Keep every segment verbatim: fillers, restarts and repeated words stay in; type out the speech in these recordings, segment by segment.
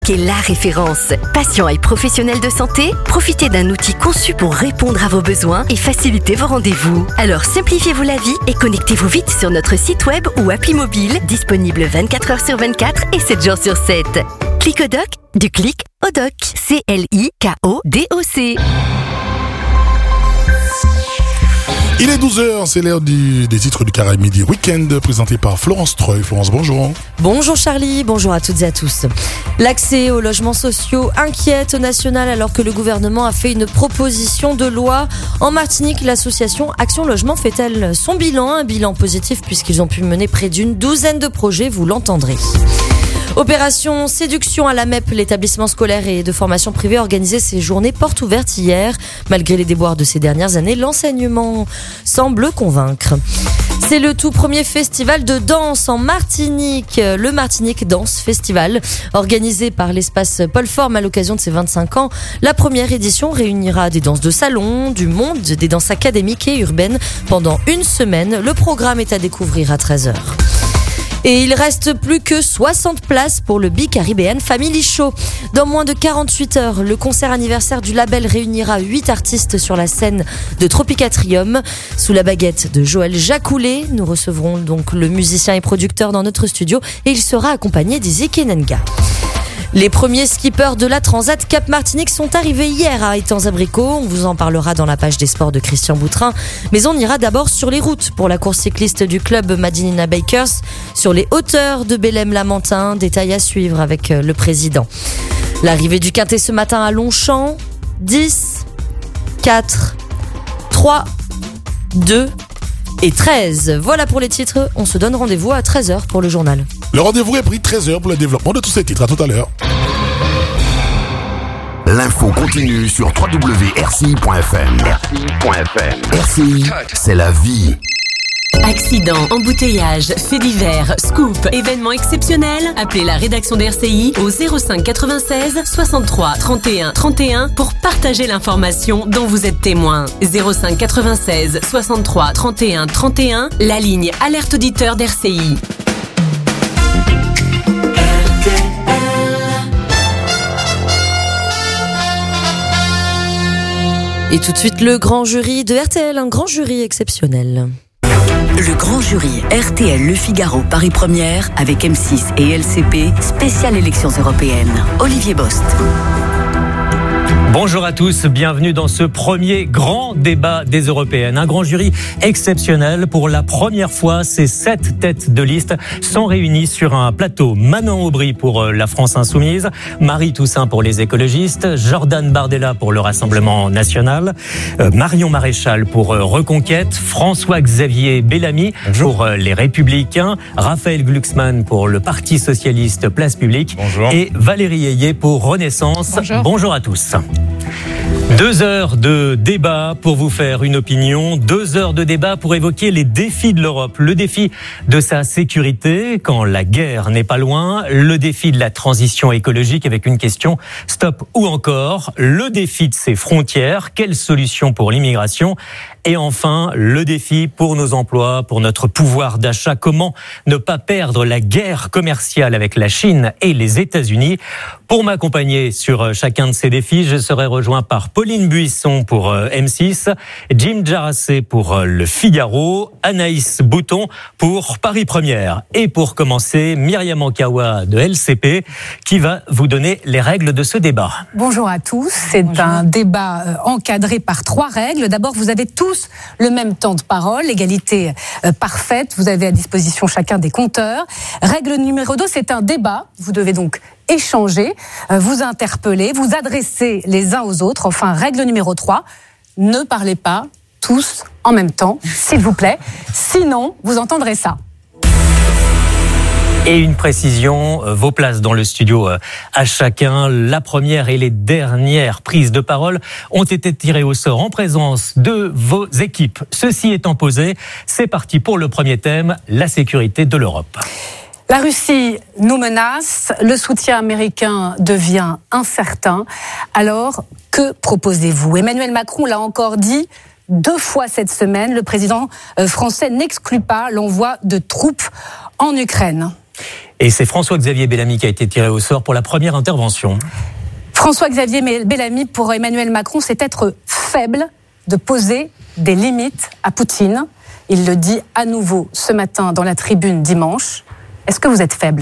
Qui est la référence. Patients et professionnels de santé, profitez d'un outil conçu pour répondre à vos besoins et faciliter vos rendez-vous. Alors simplifiez-vous la vie et connectez-vous vite sur notre site web ou appli mobile, disponible vingt-quatre heures sur vingt-quatre et sept jours sur sept. Clicodoc, du clic au doc. C L I K O D O C. Il est douze heures, c'est l'heure du, des titres du Caraïbe Midi Week-end, présenté par Florence Treuil. Florence, bonjour. Bonjour Charlie, bonjour à toutes et à tous. L'accès aux logements sociaux inquiète au national alors que le gouvernement a fait une proposition de loi. En Martinique, l'association Action Logement fait-elle son bilan, un bilan positif puisqu'ils ont pu mener près d'une douzaine de projets, vous l'entendrez. Opération séduction à la M E P, l'établissement scolaire et de formation privée organisait ses journées portes ouvertes hier. Malgré les déboires de ces dernières années, l'enseignement semble convaincre. C'est le tout premier festival de danse en Martinique, le Martinique Dance Festival, organisé par l'espace Paul Forme à l'occasion de ses vingt-cinq ans. La première édition réunira des danses de salon, du monde, des danses académiques et urbaines pendant une semaine. Le programme est à découvrir à treize heures. Et il reste plus que soixante places pour le Bi-Caribbean Family Show. Dans moins de quarante-huit heures, le concert anniversaire du label réunira huit artistes sur la scène de Tropicatrium. Sous la baguette de Joël Jacoulet, nous recevrons donc le musicien et producteur dans notre studio et il sera accompagné d'Izzy Kenenga. Les premiers skippers de la Transat Cap Martinique sont arrivés hier à Étangs-Abricots. On vous en parlera dans la page des sports de Christian Boutrin. Mais on ira d'abord sur les routes pour la course cycliste du club Madinina Bakers. Sur les hauteurs de Bélem-Lamentin, détail à suivre avec le président. L'arrivée du Quintet ce matin à Longchamp. dix, quatre, trois, deux et treize. Voilà pour les titres. On se donne rendez-vous à treize heures pour le journal. Le rendez-vous est pris treize heures pour le développement de tous ces titres. À tout à l'heure. L'info continue sur w w w point r c i point f m. r c i point f m. R C I, c'est la vie. Accidents, embouteillages, faits divers, scoop, événements exceptionnels. Appelez la rédaction d'R C I au zéro cinq quatre-vingt-seize soixante-trois trente et un trente et un pour partager l'information dont vous êtes témoin. zéro cinq quatre-vingt-seize soixante-trois trente et un trente et un, la ligne alerte auditeur d'R C I. Et tout de suite, le grand jury de R T L, un grand jury exceptionnel. Le grand jury R T L Le Figaro Paris Première avec M six et L C P, spéciale élections européennes. Olivier Bost. Bonjour à tous, bienvenue dans ce premier grand débat des européennes. Un grand jury exceptionnel. Pour la première fois, ces sept têtes de liste sont réunies sur un plateau. Manon Aubry pour la France Insoumise, Marie Toussaint pour les écologistes, Jordan Bardella pour le Rassemblement National, Marion Maréchal pour Reconquête, François-Xavier Bellamy Bonjour. Pour les Républicains, Raphaël Glucksmann pour le Parti Socialiste Place Publique Bonjour. Et Valérie Ayé pour Renaissance. Bonjour, Bonjour à tous. Deux heures de débat pour vous faire une opinion, deux heures de débat pour évoquer les défis de l'Europe, le défi de sa sécurité quand la guerre n'est pas loin, le défi de la transition écologique avec une question stop ou encore, le défi de ses frontières, quelle solution pour l'immigration et enfin le défi pour nos emplois, pour notre pouvoir d'achat, comment ne pas perdre la guerre commerciale avec la Chine et les États-Unis. Pour m'accompagner sur chacun de ces défis, je serai rejoint par Pauline Buisson pour M six, Jim Jarassé pour Le Figaro, Anaïs Bouton pour Paris Première. Et pour commencer, Myriam Ankawa de L C P qui va vous donner les règles de ce débat. Bonjour à tous, c'est Bonjour. Un débat encadré par trois règles. D'abord, vous avez tous le même temps de parole, égalité parfaite, vous avez à disposition chacun des compteurs. Règle numéro deux, c'est un débat, vous devez donc échanger, vous interpeller, vous adresser les uns aux autres. Enfin, règle numéro trois, ne parlez pas tous en même temps, s'il vous plaît. Sinon, vous entendrez ça. Et une précision, vos places dans le studio à chacun. La première et les dernières prises de parole ont été tirées au sort en présence de vos équipes. Ceci étant posé, c'est parti pour le premier thème, la sécurité de l'Europe. La Russie nous menace, le soutien américain devient incertain. Alors, que proposez-vous ? Emmanuel Macron l'a encore dit deux fois cette semaine. Le président français n'exclut pas l'envoi de troupes en Ukraine. Et c'est François-Xavier Bellamy qui a été tiré au sort pour la première intervention. François-Xavier Bellamy, pour Emmanuel Macron, c'est être faible de poser des limites à Poutine. Il le dit à nouveau ce matin dans la tribune dimanche. Est-ce que vous êtes faible ?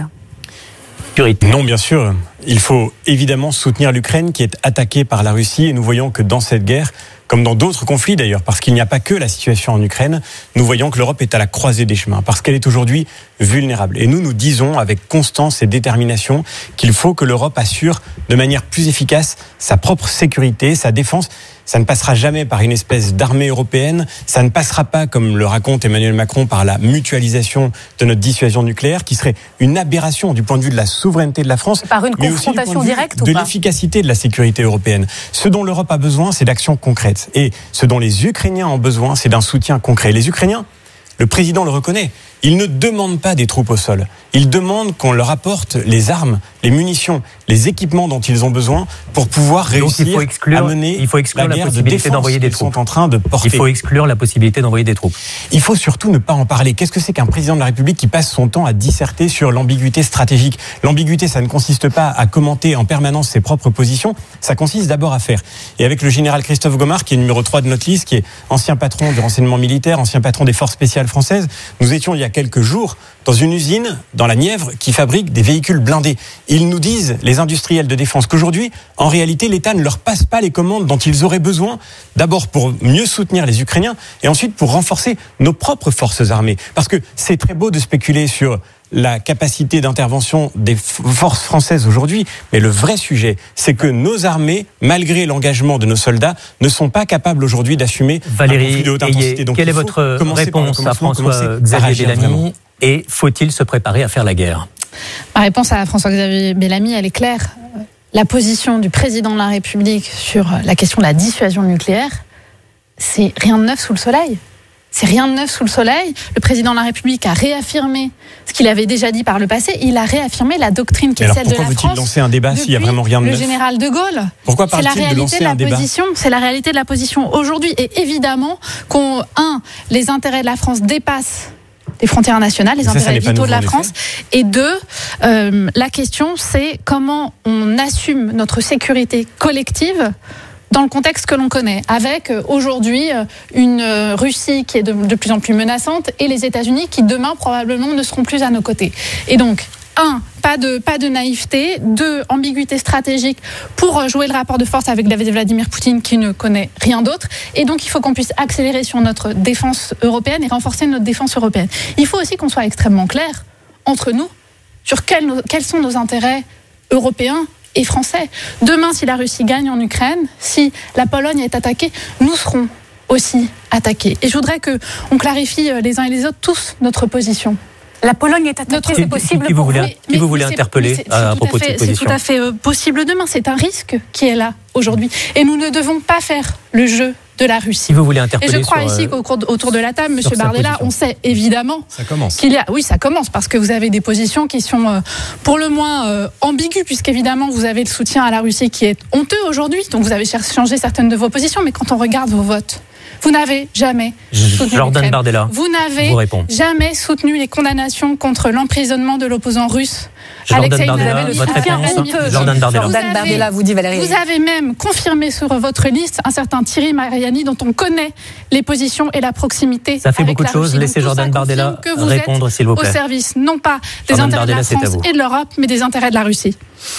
Non, bien sûr. Il faut évidemment soutenir l'Ukraine qui est attaquée par la Russie et nous voyons que dans cette guerre, comme dans d'autres conflits d'ailleurs, parce qu'il n'y a pas que la situation en Ukraine, nous voyons que l'Europe est à la croisée des chemins, parce qu'elle est aujourd'hui vulnérable. Et nous, nous disons avec constance et détermination qu'il faut que l'Europe assure de manière plus efficace sa propre sécurité, sa défense. Ça ne passera jamais par une espèce d'armée européenne, ça ne passera pas, comme le raconte Emmanuel Macron, par la mutualisation de notre dissuasion nucléaire, qui serait une aberration du point de vue de la souveraineté de la France, par une mais aussi confrontation du point de vue directe ou de pas l'efficacité de la sécurité européenne. Ce dont l'Europe a besoin, c'est d'actions concrètes. Et ce dont les Ukrainiens ont besoin, c'est d'un soutien concret. Les Ukrainiens, le président le reconnaît, ils ne demandent pas des troupes au sol. Ils demandent qu'on leur apporte les armes, les munitions, les équipements dont ils ont besoin pour pouvoir réussir il faut exclure, à mener il faut exclure la la guerre de possibilité défense d'envoyer des qu'ils troupes. sont en train de porter. Il faut exclure la possibilité d'envoyer des troupes. Il faut surtout ne pas en parler. Qu'est-ce que c'est qu'un président de la République qui passe son temps à disserter sur l'ambiguïté stratégique ? L'ambiguïté, ça ne consiste pas à commenter en permanence ses propres positions, ça consiste d'abord à faire. Et avec le général Christophe Gomard, qui est numéro trois de notre liste, qui est ancien patron du renseignement militaire, ancien patron des forces spéciales françaises, nous étions il y a quelques jours dans une usine, dans la Nièvre, qui fabrique des véhicules blindés. Ils nous disent, les industriels de défense, qu'aujourd'hui, en réalité, l'État ne leur passe pas les commandes dont ils auraient besoin, d'abord pour mieux soutenir les Ukrainiens, et ensuite pour renforcer nos propres forces armées. Parce que c'est très beau de spéculer sur la capacité d'intervention des forces françaises aujourd'hui, mais le vrai sujet, c'est que nos armées, malgré l'engagement de nos soldats, ne sont pas capables aujourd'hui d'assumer Valérie un conflit de haute intensité. Donc, quelle est il faut votre réponse à François-Xavier Bellamy ? Et faut-il se préparer à faire la guerre ? Ma réponse à François-Xavier Bellamy, elle est claire. La position du président de la République sur la question de la dissuasion nucléaire, c'est rien de neuf sous le soleil. C'est rien de neuf sous le soleil. Le président de la République a réaffirmé ce qu'il avait déjà dit par le passé. Il a réaffirmé la doctrine qui est celle de la France. Pourquoi veut-il lancer un débat s'il n'y a vraiment rien de neuf ? neuf ? Le général de Gaulle. Pourquoi parle-t-il de lancer un débat ? C'est la réalité de la position aujourd'hui. Et évidemment, qu'on, un, les intérêts de la France dépassent les frontières nationales, les ça, intérêts ça vitaux de la France. Effet. Et deux, euh, la question, c'est comment on assume notre sécurité collective dans le contexte que l'on connaît, avec aujourd'hui une Russie qui est de, de plus en plus menaçante et les États-Unis qui demain probablement ne seront plus à nos côtés. Et donc, un, pas de, pas de naïveté, deux, ambiguïté stratégique pour jouer le rapport de force avec Vladimir Poutine qui ne connaît rien d'autre. Et donc, il faut qu'on puisse accélérer sur notre défense européenne et renforcer notre défense européenne. Il faut aussi qu'on soit extrêmement clair entre nous sur quels, quels sont nos intérêts européens et français. Demain, si la Russie gagne en Ukraine, si la Pologne est attaquée, nous serons aussi attaqués. Et je voudrais qu'on clarifie les uns et les autres tous notre position. La Pologne est attaquée, Notre... c'est possible qui, qui vous pour voulez, vous. Qui vous voulez interpeller c'est, c'est à propos à fait, de cette position ? C'est tout à fait euh, possible demain. C'est un risque qui est là aujourd'hui. Et nous ne devons pas faire le jeu de la Russie. Si vous voulez interpeller et je crois sur, ici qu'autour de la table, Monsieur Bardella, on sait évidemment ça commence. qu'il y a, oui, ça commence parce que vous avez des positions qui sont euh, pour le moins euh, ambiguës, puisqu'évidemment vous avez le soutien à la Russie qui est honteux aujourd'hui. Donc vous avez changé certaines de vos positions, mais quand on regarde vos votes, vous n'avez jamais soutenu Jordan l'Ukraine. Bardella, Vous n'avez vous jamais soutenu les condamnations contre l'emprisonnement de l'opposant russe. Jordan Alexei Bardella, Navalny. votre réponse ? Honteux. Jordan Bardella. Vous Jordan avez- Bardella vous dit Valérie. Vous avez même confirmé sur votre liste un certain Thierry Mariani dont on connaît les positions et la proximité. Ça fait avec beaucoup de la choses. Russie. Donc, Laissez tout ça Jordan Bardella confirme que vous répondre, êtes s'il vous plaît. au service non pas des Jordan intérêts Bardella, de c'est la à France vous. et de l'Europe, mais des intérêts de la Russie.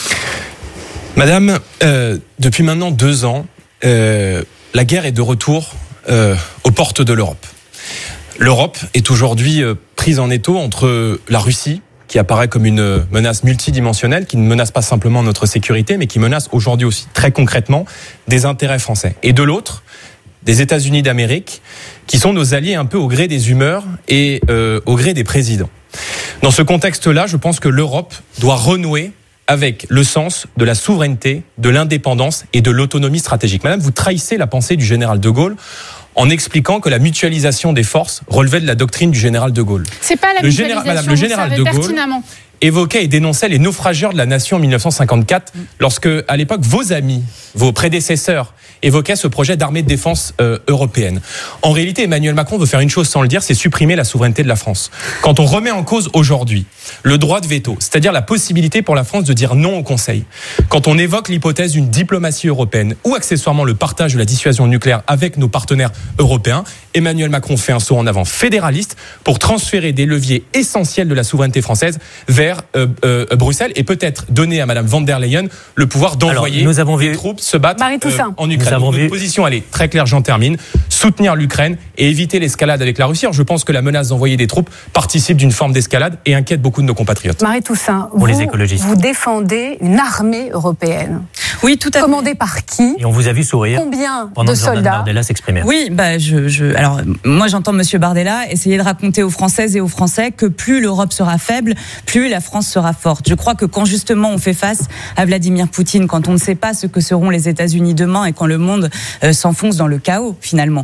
Madame, euh, depuis maintenant deux ans, euh, la guerre est de retour euh, aux portes de l'Europe. L'Europe est aujourd'hui euh, prise en étau entre la Russie, qui apparaît comme une menace multidimensionnelle, qui ne menace pas simplement notre sécurité, mais qui menace aujourd'hui aussi très concrètement des intérêts français. Et de l'autre, des États-Unis d'Amérique, qui sont nos alliés un peu au gré des humeurs et euh, au gré des présidents. Dans ce contexte-là, je pense que l'Europe doit renouer avec le sens de la souveraineté, de l'indépendance et de l'autonomie stratégique. Madame, vous trahissez la pensée du général de Gaulle en expliquant que la mutualisation des forces relevait de la doctrine du général de Gaulle. C'est pas la Le mutualisation, général- Madame, le vous général savez de Gaulle pertinemment. évoquait et dénonçait les naufrageurs de la nation en dix-neuf cent cinquante-quatre, lorsque, à l'époque, vos amis, vos prédécesseurs évoquaient ce projet d'armée de défense euh, européenne. En réalité, Emmanuel Macron veut faire une chose sans le dire, c'est supprimer la souveraineté de la France. Quand on remet en cause aujourd'hui le droit de veto, c'est-à-dire la possibilité pour la France de dire non au Conseil, quand on évoque l'hypothèse d'une diplomatie européenne ou accessoirement le partage de la dissuasion nucléaire avec nos partenaires européens, Emmanuel Macron fait un saut en avant fédéraliste pour transférer des leviers essentiels de la souveraineté française vers euh, euh, Bruxelles et peut-être donner à Madame von der Leyen le pouvoir d'envoyer Alors, nous avons vu... des troupes se battre euh, en Ukraine. Nous avons Donc, vu... notre position, elle est très claire, j'en termine. Soutenir l'Ukraine et éviter l'escalade avec la Russie. Alors, je pense que la menace d'envoyer des troupes participe d'une forme d'escalade et inquiète beaucoup de nos compatriotes. Marie Toussaint, Pour vous, les écologistes. vous défendez une armée européenne. Oui, tout à fait. Commandée par qui? Et on vous a vu sourire. Combien pendant de que Jordan soldats? Bardella s'exprimait. Oui, bah je, je, alors moi j'entends Monsieur Bardella essayer de raconter aux Françaises et aux Français que plus l'Europe sera faible, plus la France sera forte. Je crois que quand justement on fait face à Vladimir Poutine, quand on ne sait pas ce que seront les États-Unis demain et quand le monde euh, s'enfonce dans le chaos finalement,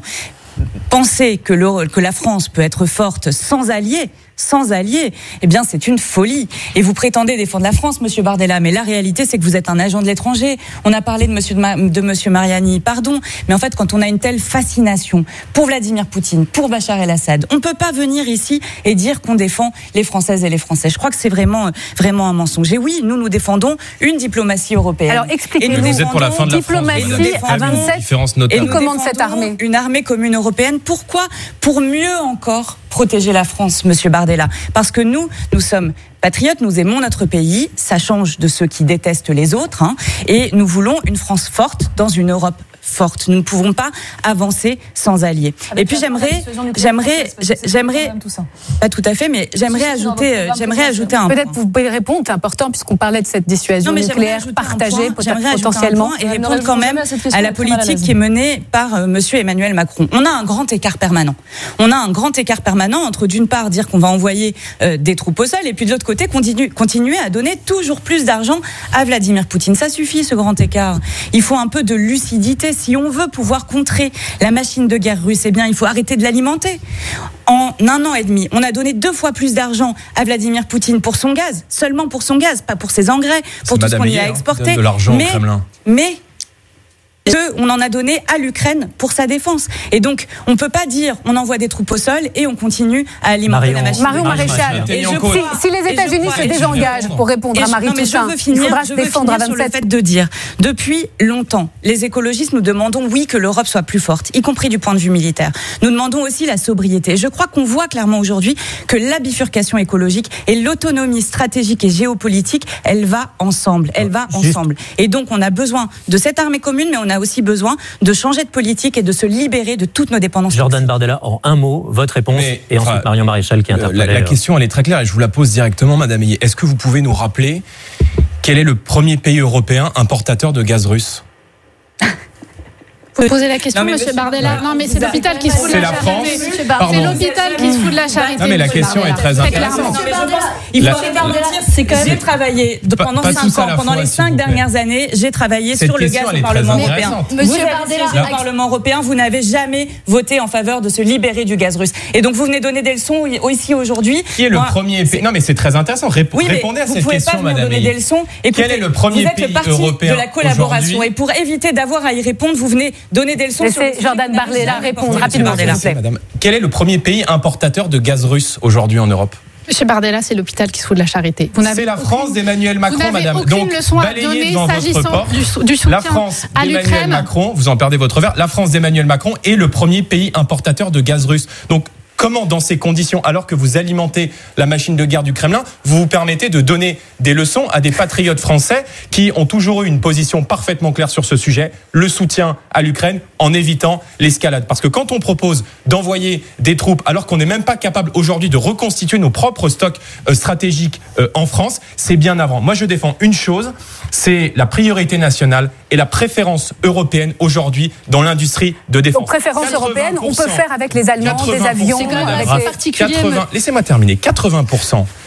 penser que, le, que la France peut être forte sans alliés, sans alliés, eh bien c'est une folie. Et vous prétendez défendre la France, Monsieur Bardella, mais la réalité c'est que vous êtes un agent de l'étranger. On a parlé de Monsieur de, Ma, de Monsieur Mariani, pardon, mais en fait quand on a une telle fascination pour Vladimir Poutine, pour Bachar el-Assad, on peut pas venir ici et dire qu'on défend les Françaises et les Français. Je crois que c'est vraiment vraiment un mensonge. Et oui, nous nous défendons une diplomatie européenne. Alors expliquez-nous. Vous êtes pour la fin de la diplomatie France, à vingt-sept. Et nous commande cette armée. Une armée commune européenne. Pourquoi? Pour mieux encore protéger la France, Monsieur Bardella. Parce que nous, nous sommes patriotes, nous aimons notre pays, ça change de ceux qui détestent les autres, hein, et nous voulons une France forte dans une Europe forte. Nous ne pouvons pas avancer sans alliés. Avec et puis j'aimerais, j'aimerais, j'aimerais, pas tout à fait, mais j'aimerais ajouter, j'aimerais ajouter un. Peut-être vous pouvez répondre, c'est important puisqu'on parlait de cette dissuasion non, nucléaire partagée potentiellement, et répondre quand même à la politique qui est menée par euh, Monsieur Emmanuel Macron. On a un grand écart permanent. On a un grand écart permanent entre d'une part dire qu'on va envoyer euh, des troupes au sol et puis de l'autre côté continue, continuer à donner toujours plus d'argent à Vladimir Poutine. Ça suffit ce grand écart. Il faut un peu de lucidité. Si on veut pouvoir contrer la machine de guerre russe, eh bien, il faut arrêter de l'alimenter. En un an et demi, on a donné deux fois plus d'argent à Vladimir Poutine pour son gaz, seulement pour son gaz, pas pour ses engrais, pour tout ce qu'on y a exporté. De l'argent mais, au Kremlin. Mais Deux, on en a donné à l'Ukraine pour sa défense. Et donc, on ne peut pas dire on envoie des troupes au sol et on continue à alimenter Marion, la machine. Marion Maréchal, et je, si, si les États-Unis se désengagent pour répondre et à Marie je, non, Toussaint, je veux finir, il faudra je se veux défendre à finir sur vingt-sept. le fait de dire, depuis longtemps, les écologistes, nous demandons, oui, que l'Europe soit plus forte, y compris du point de vue militaire. Nous demandons aussi la sobriété. Je crois qu'on voit clairement aujourd'hui que la bifurcation écologique et l'autonomie stratégique et géopolitique, elle va ensemble. Elle va Juste. ensemble. Et donc, on a besoin de cette armée commune, mais on a aussi besoin de changer de politique et de se libérer de toutes nos dépendances. Jordan Bardella, en un mot, votre réponse, Mais, et ensuite enfin, Marion Maréchal qui interpelle. La, la question, elle est très claire et je vous la pose directement, Madame Ayé. Est-ce que vous pouvez nous rappeler quel est le premier pays européen importateur de gaz russe ? Vous posez la question, Non, mais Monsieur monsieur- Bardella. ouais. Non, mais c'est l'hôpital qui se fout de C'est la la charité. France. C'est Pardon. l'hôpital qui se fout de la charité. Non, mais la Monsieur question est Bardella. très Très intéressante. clairement. Il faut La- regarder là, c'est quand même travaillé de- Pas- pendant pas cinq tous à ans, la pendant fois, les s'il cinq vous plaît. dernières années, j'ai travaillé Cette sur le question, gaz elle au est très Parlement européen. intéressante. Vous Monsieur avez Bardella, siégé au avec- Parlement européen, vous n'avez jamais voté en faveur de se libérer du gaz russe. Et donc vous venez donner des leçons ici aujourd'hui. Qui est le Moi, premier pays ? Non, mais c'est très intéressant. Rép- Oui, mais Répondez à vous cette pouvez question, pas venir Madame donner Ayé. des leçons. Écoutez, Quel est le premier vous êtes pays le parti européen de la collaboration aujourd'hui et pour éviter d'avoir à y répondre, vous venez donner des leçons. Laissez sur le sujet Jordan que vous n'avez Bardella jamais répondre porté. rapidement, Monsieur Bardella. s'il vous plaît. Madame. Quel est le premier pays importateur de gaz russe aujourd'hui en Europe ? Monsieur Bardella, c'est l'hôpital qui se fout de la charité. Vous n'avez C'est la aucune- France d'Emmanuel Macron, Vous n'avez Madame. aucune Donc, leçon à balayez donner devant votre s'agissant porte. du, sou- du soutien La France à d'Emmanuel l'Ukraine. Macron, vous en perdez votre verre, la France d'Emmanuel Macron est le premier pays importateur de gaz russe. Donc, comment, dans ces conditions, alors que vous alimentez la machine de guerre du Kremlin, vous vous permettez de donner des leçons à des patriotes français qui ont toujours eu une position parfaitement claire sur ce sujet, le soutien à l'Ukraine en évitant l'escalade. Parce que quand on propose d'envoyer des troupes, alors qu'on n'est même pas capable aujourd'hui de reconstituer nos propres stocks euh, stratégiques euh, en France, c'est bien avant. Moi, je défends une chose, c'est la priorité nationale et la préférence européenne aujourd'hui dans l'industrie de défense. Donc préférence européenne, on peut faire avec les Allemands, des quatre-vingts pour cent avions. C'est quand même avec assez les- particulier. quatre-vingts, laissez-moi terminer. quatre-vingts pour cent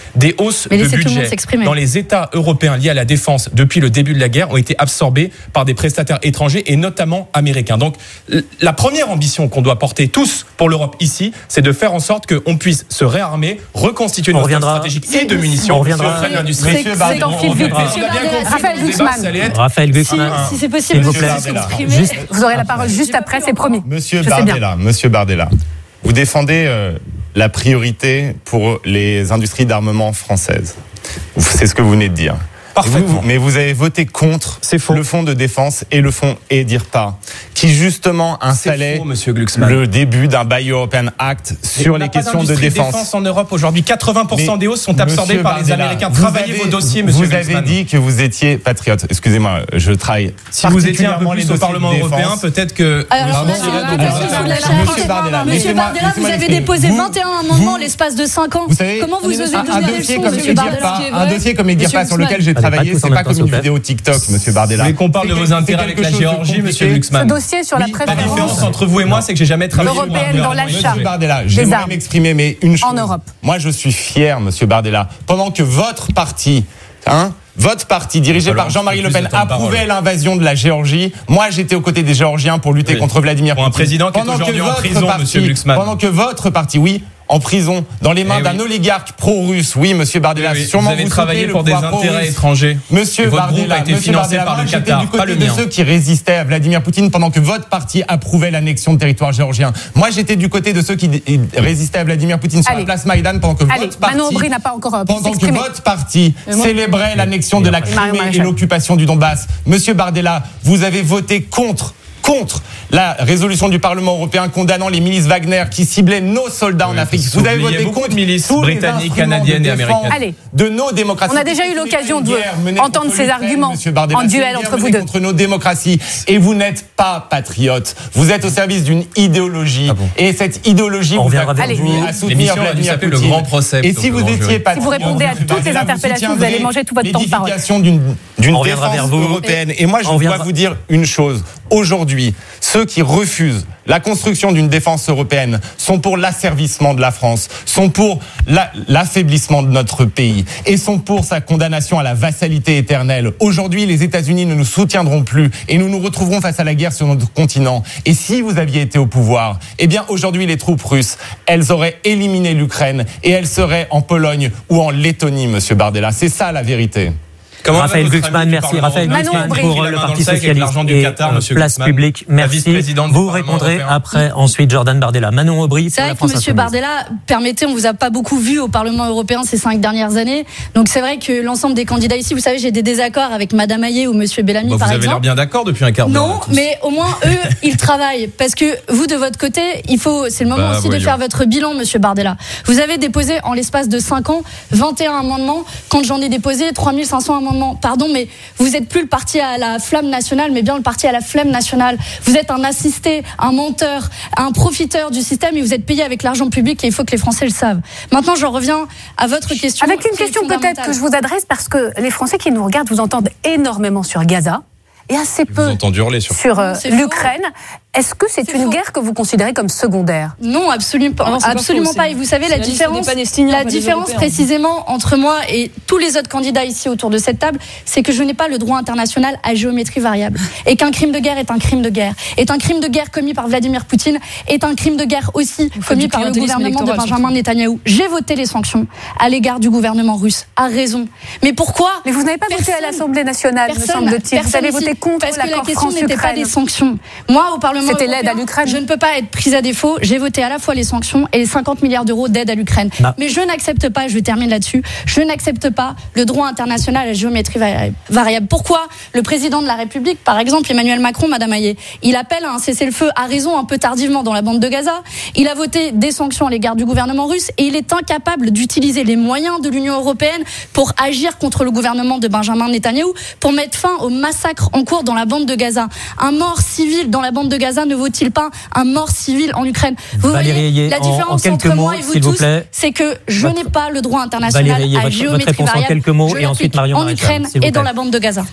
des hausses Mais de laissez tout le monde budget s'exprimer. dans les États européens liés à la défense depuis le début de la guerre ont été absorbés par des prestataires étrangers et notamment américains. Donc la première ambition qu'on doit porter tous pour l'Europe ici, c'est de faire en sorte qu'on puisse se réarmer, reconstituer nos stratégiques et de munitions. On reviendra. Sur l'industrie. C'est c'est en fil vite. Raphaël Glucksmann. Raphaël Glucksmann. Si c'est possible, S'il vous je plaît. peux s'exprimer. Juste- Vous aurez la parole juste après, c'est promis. Monsieur Je sais bien. Bardella, Monsieur Bardella, vous défendez euh, la priorité pour les industries d'armement françaises. C'est ce que vous venez de dire. Parfaitement. Vous- mais vous avez voté contre le fonds de défense et le fonds EDIRPA, qui justement installait faux, monsieur Glucksmann. le début d'un Buy European Act sur les questions de défense. en Europe aujourd'hui, quatre-vingts pour cent Mais, des hausses sont absorbées Monsieur par les Bardella, Américains. vous Travaillez avez- vos dossiers, monsieur Vous avez Glucksmann. dit que vous étiez patriote. Excusez-moi, je travaille. Si vous étiez un peu particulièrement les plus au dossiers Parlement de défense. européen, peut-être que. Alors, vous monsieur aurez Bardella, d'autres monsieur questions. Bardella, Monsieur Bardella, Monsieur laissez-moi- Bardella, vous laissez-moi avez l'exprimer. déposé Vous- vingt et un amendements vous- l'espace de cinq ans. Vous savez, Comment vous osez un, donner un des dossier leçons, comme monsieur EDIRPA, Bardella? un dossier comme EDIRPA sur lequel j'ai Allez, pas travaillé, tous en c'est même pas temps, comme s'il une vous plaît. vidéo TikTok, monsieur Bardella. Vous voulez qu'on parle de C'est vos quel- intérêts c'est avec quelque la chose de Géorgie, compliqué. monsieur Ce Glucksmann? dossier sur la La préférence différence entre vous et moi, c'est que j'ai jamais travaillé pour un européenne dans gouvernement l'achat. Monsieur Bardella, Des j'aimerais armes. m'exprimer, mais une chose. En Europe. Moi, je suis fier, monsieur Bardella, pendant que votre parti, hein, votre parti, dirigé Alors, par Jean-Marie c'est Le plus Pen, de temps de approuvait parole. l'invasion de la Géorgie. Moi, j'étais aux côtés des Géorgiens pour lutter Oui. contre Vladimir Pour un Poutine. président qui est Pendant que aujourd'hui en votre prison, parti- monsieur Glucksmann. Pendant que votre parti, oui, en prison, dans les mains Eh d'un oui. oligarque pro-russe, oui, monsieur Bardella, Oui, oui. sûrement Vous avez vous travaillé soutenez pour le des pouvoir intérêts pro-russe. étrangers. Monsieur Et votre Bardella, groupe a été monsieur financé Bardella, par moi, le j'étais Qatar, du pas côté le de mien. ceux qui résistaient à Vladimir Poutine pendant que votre parti approuvait l'annexion de territoire géorgien. Moi, j'étais du côté de ceux qui d- résistaient à Vladimir Poutine sur Allez. la place Maïdan pendant que Allez, votre parti Manon Aubry n'a pas encore euh, pu pendant que s'exprimer. votre parti moi- célébrait l'annexion de la Mario Crimée et Maréchal. l'occupation du Donbass. Monsieur Bardella, vous avez voté contre contre la résolution du Parlement européen condamnant les milices Wagner qui ciblaient nos soldats en Oui, Afrique. parce Vous que avez vous oubliez voté beaucoup contre de milices tous les britanniques, instruments canadiennes de et défense américaines. Allez. de nos démocraties. On a déjà eu l'occasion de- Guerre menée entendre contre ces l'Ukraine, arguments monsieur Bardella. en C'est une duel guerre entre menée vous deux. contre nos démocraties. Et vous n'êtes pas patriote. Vous êtes au service d'une idéologie. Ah bon. Et cette idéologie On vous reviendra a vers conduit vous. à soutenir L'émission a dû Vladimir s'appeler le Poutine. Grand Procès Et plutôt si que vous le Grand étiez Jury. patriote, Si vous répondez à monsieur toutes les Bardella, vous interpellations, vous allez soutiendrez manger tout votre temps de parole. l'édification d'une d'une On reviendra défense vers vous. européenne. Et moi, je On dois reviendra- vous dire une chose. Aujourd'hui, ceux qui refusent la construction d'une défense européenne sont pour l'asservissement de la France, sont pour la- l'affaiblissement de notre pays et sont pour sa condamnation à la vassalité éternelle. Aujourd'hui, les États-Unis ne nous soutiendront plus et nous nous retrouverons face à la guerre sur notre continent. Et si vous aviez été au pouvoir, eh bien aujourd'hui, les troupes russes, elles auraient éliminé l'Ukraine et elles seraient en Pologne ou en Lettonie, monsieur Bardella. C'est ça la vérité. Comment Raphaël va votre Glucksmann, ami du merci. Parlement Raphaël européen Manon Glucksmann Aubry. pour Qui euh, la le main dans Parti le sac avec Socialiste l'argent du et Qatar, euh, monsieur Place Glucksmann. Publique. La Merci. vice-présidente du Vous Parlement répondrez européen. après, ensuite Jordan Bardella. Manon Aubry C'est pour vrai la que France Monsieur Insoumise. Bardella, permettez, on vous a pas beaucoup vu au Parlement européen ces cinq dernières années. Donc c'est vrai que l'ensemble des candidats ici, vous savez, j'ai des désaccords avec Madame Hayé ou Monsieur Bellamy, Bah, par vous avez l'air exemple. bien d'accord depuis un quart d'heure. Non, là, tous. mais au moins eux, ils travaillent. Parce que vous, de votre côté, il faut, c'est le moment Bah, aussi de voyons. faire votre bilan, Monsieur Bardella. Vous avez déposé en l'espace de cinq ans vingt et un amendements. Quand j'en ai déposé trois mille cinq cents amendements. Pardon, mais vous êtes plus le parti à la flamme nationale, mais bien le parti à la flemme nationale. Vous êtes un assisté, un menteur, un profiteur du système et vous êtes payé avec l'argent public et il faut que les Français le savent. Maintenant, j'en reviens à votre question. Avec une qui est question peut-être fondamentale. que je vous adresse parce que les Français qui nous regardent vous entendent énormément sur Gaza et assez Vous peu entendez hurler sur. sur euh, C'est faux. l'Ukraine. Est-ce que c'est C'est une faux. guerre que vous considérez comme secondaire? Non, absolument pas. Ah non, c'est pas absolument faux, pas. c'est- Et vous savez, c'est la la liste différence, des Palestiniens, la pas des différence Européens. précisément entre moi et tous les autres candidats ici autour de cette table, c'est que je n'ai pas le droit international à géométrie variable. Et qu'un crime de guerre est un crime de guerre. Est un crime de guerre commis par Vladimir Poutine, est un crime de guerre aussi Vous faites commis du par le clientélisme gouvernement de électoral, Benjamin Netanyahou. J'ai voté les sanctions à l'égard du gouvernement russe. À raison. Mais pourquoi? Mais vous n'avez pas voté à Personne- l'Assemblée nationale, me Personne, semble-t-il. Vous personne avez ici. voté contre Parce que la l'accord question n'était pas France-Ukraine. des sanctions. Moi, au Parlement C'était européen, l'aide à l'Ukraine. je ne peux pas être prise à défaut. J'ai voté à la fois les sanctions et les cinquante milliards d'euros d'aide à l'Ukraine. Bah. Mais je n'accepte pas, et je termine là-dessus, je n'accepte pas le droit international à la géométrie vari- variable. Pourquoi le président de la République, par exemple Emmanuel Macron, Madame Hayé, il appelle à un cessez-le-feu à raison un peu tardivement dans la bande de Gaza. Il a voté des sanctions à l'égard du gouvernement russe et il est incapable d'utiliser les moyens de l'Union européenne pour agir contre le gouvernement de Benjamin Netanyahou, pour mettre fin au massacre en cours dans la bande de Gaza. Un mort civil dans la bande de Gaza ne vaut-il pas un mort civil en Ukraine? Vous Valérie voyez, Ayé, la en- en différence quelques entre moi mots, et vous s'il vous tous, plaît. c'est que je Votre- n'ai pas le droit international Valérie Ayé, à votre- votre géométrie réponse en variable. quelques mots Je et ensuite l'applique Marion en Maréchal, Ukraine s'il vous et dans plaît. la bande de Gaza.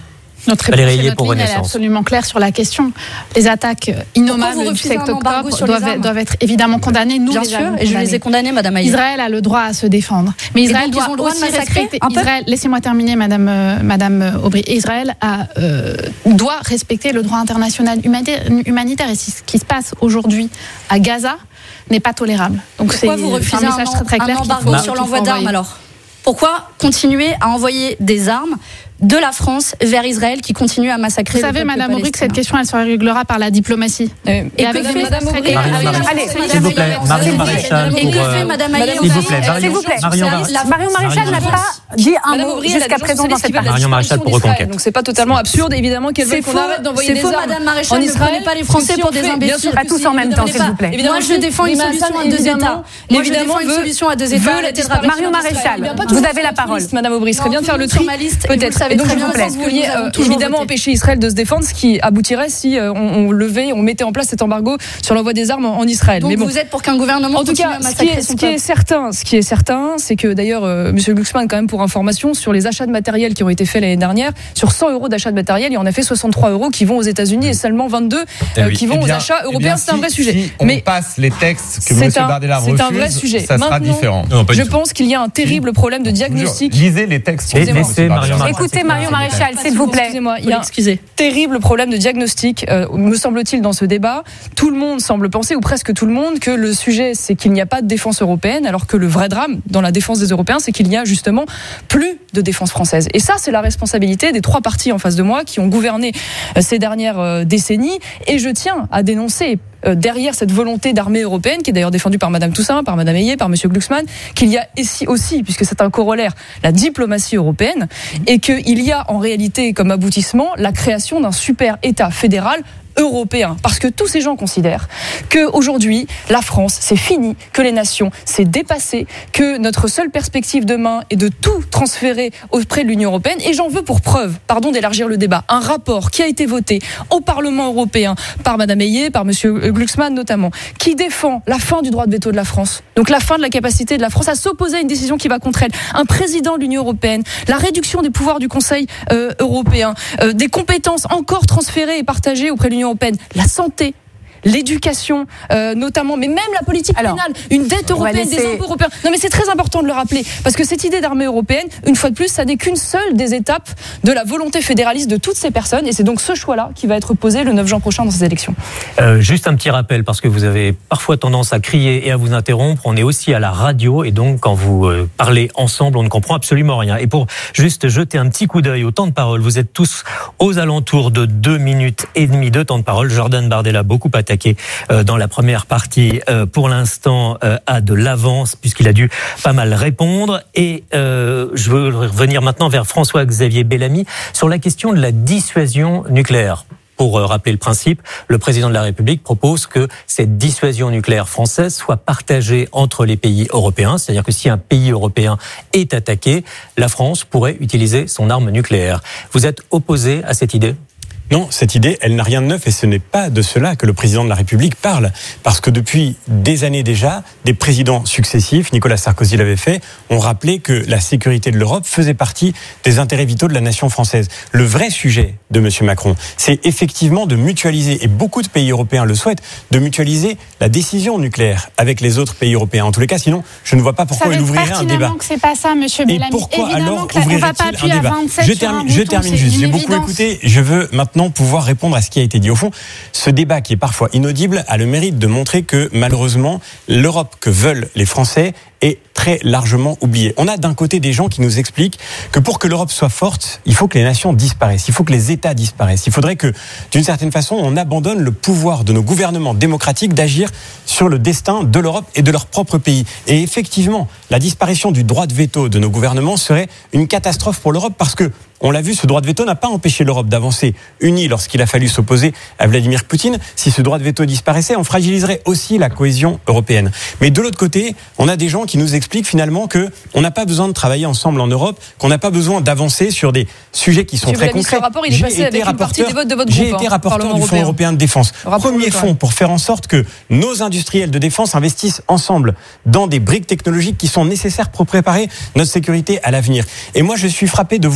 Notre réponse, notre ligne, elle est absolument claire sur la question. Les attaques innommables du sept octobre doivent, doivent être évidemment condamnées. Nous, Bien les sûr, avons et je les ai condamnées, Madame Ayer. Israël a le droit à se défendre. Mais Israël doit le droit aussi de respecter. Israël, laissez-moi terminer, Madame, euh, Madame Aubry. Israël a, euh, doit respecter le droit international humanitaire. Et ce qui se passe aujourd'hui à Gaza n'est pas tolérable. Donc pourquoi c'est vous refusez un message un, très très clair un embargo sur l'envoi d'armes alors? Pourquoi continuer à envoyer des armes de la France vers Israël qui continue à massacrer? Vous savez, Madame Aubry, que cette question, elle se réglera par la diplomatie. Euh, et, et avec que fait Madame Aubry? S'il vous plaît, Marion Maréchal. Et que fait Madame Ayer? S'il vous plaît, S'il vous plaît, Marion Maréchal n'a pas dit un mot jusqu'à présent dans cette partie. Marion Maréchal pour Reconquête. Donc c'est pas totalement absurde, évidemment, qu'elle veut qu'on arrête d'envoyer des armes. C'est faux, Madame Maréchal, ne prenez pas les Français pour des imbéciles. Pas tous en même temps, s'il vous plaît. Moi, je défends une solution à deux États. Moi, je défends une solution à deux États. Marion Maréchal, vous avez la parole. Madame Aubry, ce serait bien de faire le tri, peut-être. Et donc, très bien vous vouliez euh, évidemment empêcher Israël de se défendre, ce qui aboutirait si euh, on, on levait, on mettait en place cet embargo sur l'envoi des armes en, en Israël. Donc mais bon. Vous êtes pour qu'un gouvernement en tout cas, ce qui est, ce qui est certain, ce qui est certain, c'est que d'ailleurs, euh, Monsieur Glucksmann, quand même pour information, sur les achats de matériel qui ont été faits l'année dernière, sur cent euros d'achats de matériel, il y en a fait soixante-trois euros qui vont aux États-Unis et seulement vingt-deux eh euh, oui. qui vont eh bien, aux achats eh européens. bien, c'est un si, vrai sujet. Si on mais passe les textes que Monsieur Bardella refuse, c'est un vrai sujet. ça sera Maintenant, différent. Non, je pense qu'il y a un terrible problème de diagnostic. Lisez les textes. Écoutez Marion Maréchal, s'il vous plaît. Excusez-moi, il y a un terrible problème de diagnostic, euh, me semble-t-il, dans ce débat. Tout le monde semble penser, ou presque tout le monde, que le sujet, c'est qu'il n'y a pas de défense européenne, alors que le vrai drame dans la défense des Européens, c'est qu'il n'y a justement plus de défense française. Et ça, c'est la responsabilité des trois partis en face de moi qui ont gouverné euh, ces dernières euh, décennies. Et je tiens à dénoncer euh, derrière cette volonté d'armée européenne, qui est d'ailleurs défendue par Madame Toussaint, par Madame Ayer, par Monsieur Glucksmann, qu'il y a ici aussi, puisque c'est un corollaire, la diplomatie européenne, et qu'il y a en réalité comme aboutissement la création d'un super État fédéral européen, parce que tous ces gens considèrent que aujourd'hui la France c'est fini, que les nations c'est dépassé, que notre seule perspective demain est de tout transférer auprès de l'Union européenne. Et j'en veux pour preuve, pardon d'élargir le débat, un rapport qui a été voté au Parlement européen par Madame Ayer, par Monsieur Glucksmann notamment, qui défend la fin du droit de veto de la France, donc la fin de la capacité de la France à s'opposer à une décision qui va contre elle, un président de l'Union européenne, la réduction des pouvoirs du Conseil euh, européen, euh, des compétences encore transférées et partagées auprès de l'Union européenne, la santé, l'éducation, euh, notamment, mais même la politique Alors, pénale, une dette européenne, laisser... des impôts européens. Non, mais c'est très important de le rappeler, parce que cette idée d'armée européenne, une fois de plus, ça n'est qu'une seule des étapes de la volonté fédéraliste de toutes ces personnes, et c'est donc ce choix-là qui va être posé le neuf juin prochain dans ces élections. Euh, juste un petit rappel, parce que vous avez parfois tendance à crier et à vous interrompre. On est aussi à la radio, et donc quand vous euh, parlez ensemble, on ne comprend absolument rien. Et pour juste jeter un petit coup d'œil au temps de parole, vous êtes tous aux alentours de deux minutes et demie de temps de parole. Jordan Bardella, beaucoup attaqué dans la première partie, pour l'instant a de l'avance puisqu'il a dû pas mal répondre. Et euh, je veux revenir maintenant vers François-Xavier Bellamy sur la question de la dissuasion nucléaire. Pour rappeler le principe, le président de la République propose que cette dissuasion nucléaire française soit partagée entre les pays européens. C'est-à-dire que si un pays européen est attaqué, la France pourrait utiliser son arme nucléaire. Vous êtes opposé à cette idée ? Non, cette idée, elle n'a rien de neuf et ce n'est pas de cela que le président de la République parle. Parce que depuis des années déjà, des présidents successifs, Nicolas Sarkozy l'avait fait, ont rappelé que la sécurité de l'Europe faisait partie des intérêts vitaux de la nation française. Le vrai sujet de M. Macron, c'est effectivement de mutualiser, et beaucoup de pays européens le souhaitent, de mutualiser la décision nucléaire avec les autres pays européens. En tous les cas, sinon, je ne vois pas pourquoi il ouvrirait un débat. Que c'est pas ça, Monsieur Bellamy. Et pourquoi évidemment alors que la, on va pas appuyer à vingt-sept je sur termine, un je bouton, termine juste. J'ai beaucoup évidence. écouté. Je veux maintenant pouvoir répondre à ce qui a été dit. Au fond, ce débat qui est parfois inaudible a le mérite de montrer que malheureusement, l'Europe que veulent les Français est très largement oubliée. On a d'un côté des gens qui nous expliquent que pour que l'Europe soit forte, il faut que les nations disparaissent, il faut que les États disparaissent. Il faudrait que, d'une certaine façon, on abandonne le pouvoir de nos gouvernements démocratiques d'agir sur le destin de l'Europe et de leur propre pays. Et effectivement, la disparition du droit de veto de nos gouvernements serait une catastrophe pour l'Europe parce que on l'a vu, ce droit de veto n'a pas empêché l'Europe d'avancer unie lorsqu'il a fallu s'opposer à Vladimir Poutine. Si ce droit de veto disparaissait, on fragiliserait aussi la cohésion européenne. Mais de l'autre côté, on a des gens qui nous expliquent finalement que on n'a pas besoin de travailler ensemble en Europe, qu'on n'a pas besoin d'avancer sur des sujets qui sont Monsieur très Bellamy, concrets. Ce rapport, il est passé avec une partie des votes de votre J'ai groupe. été hein, rapporteur du Fonds européen de défense. Premier fonds pour faire en sorte que nos industriels de défense investissent ensemble dans des briques technologiques qui sont nécessaires pour préparer notre sécurité à l'avenir. Et moi, je suis frappé de voir que effectivement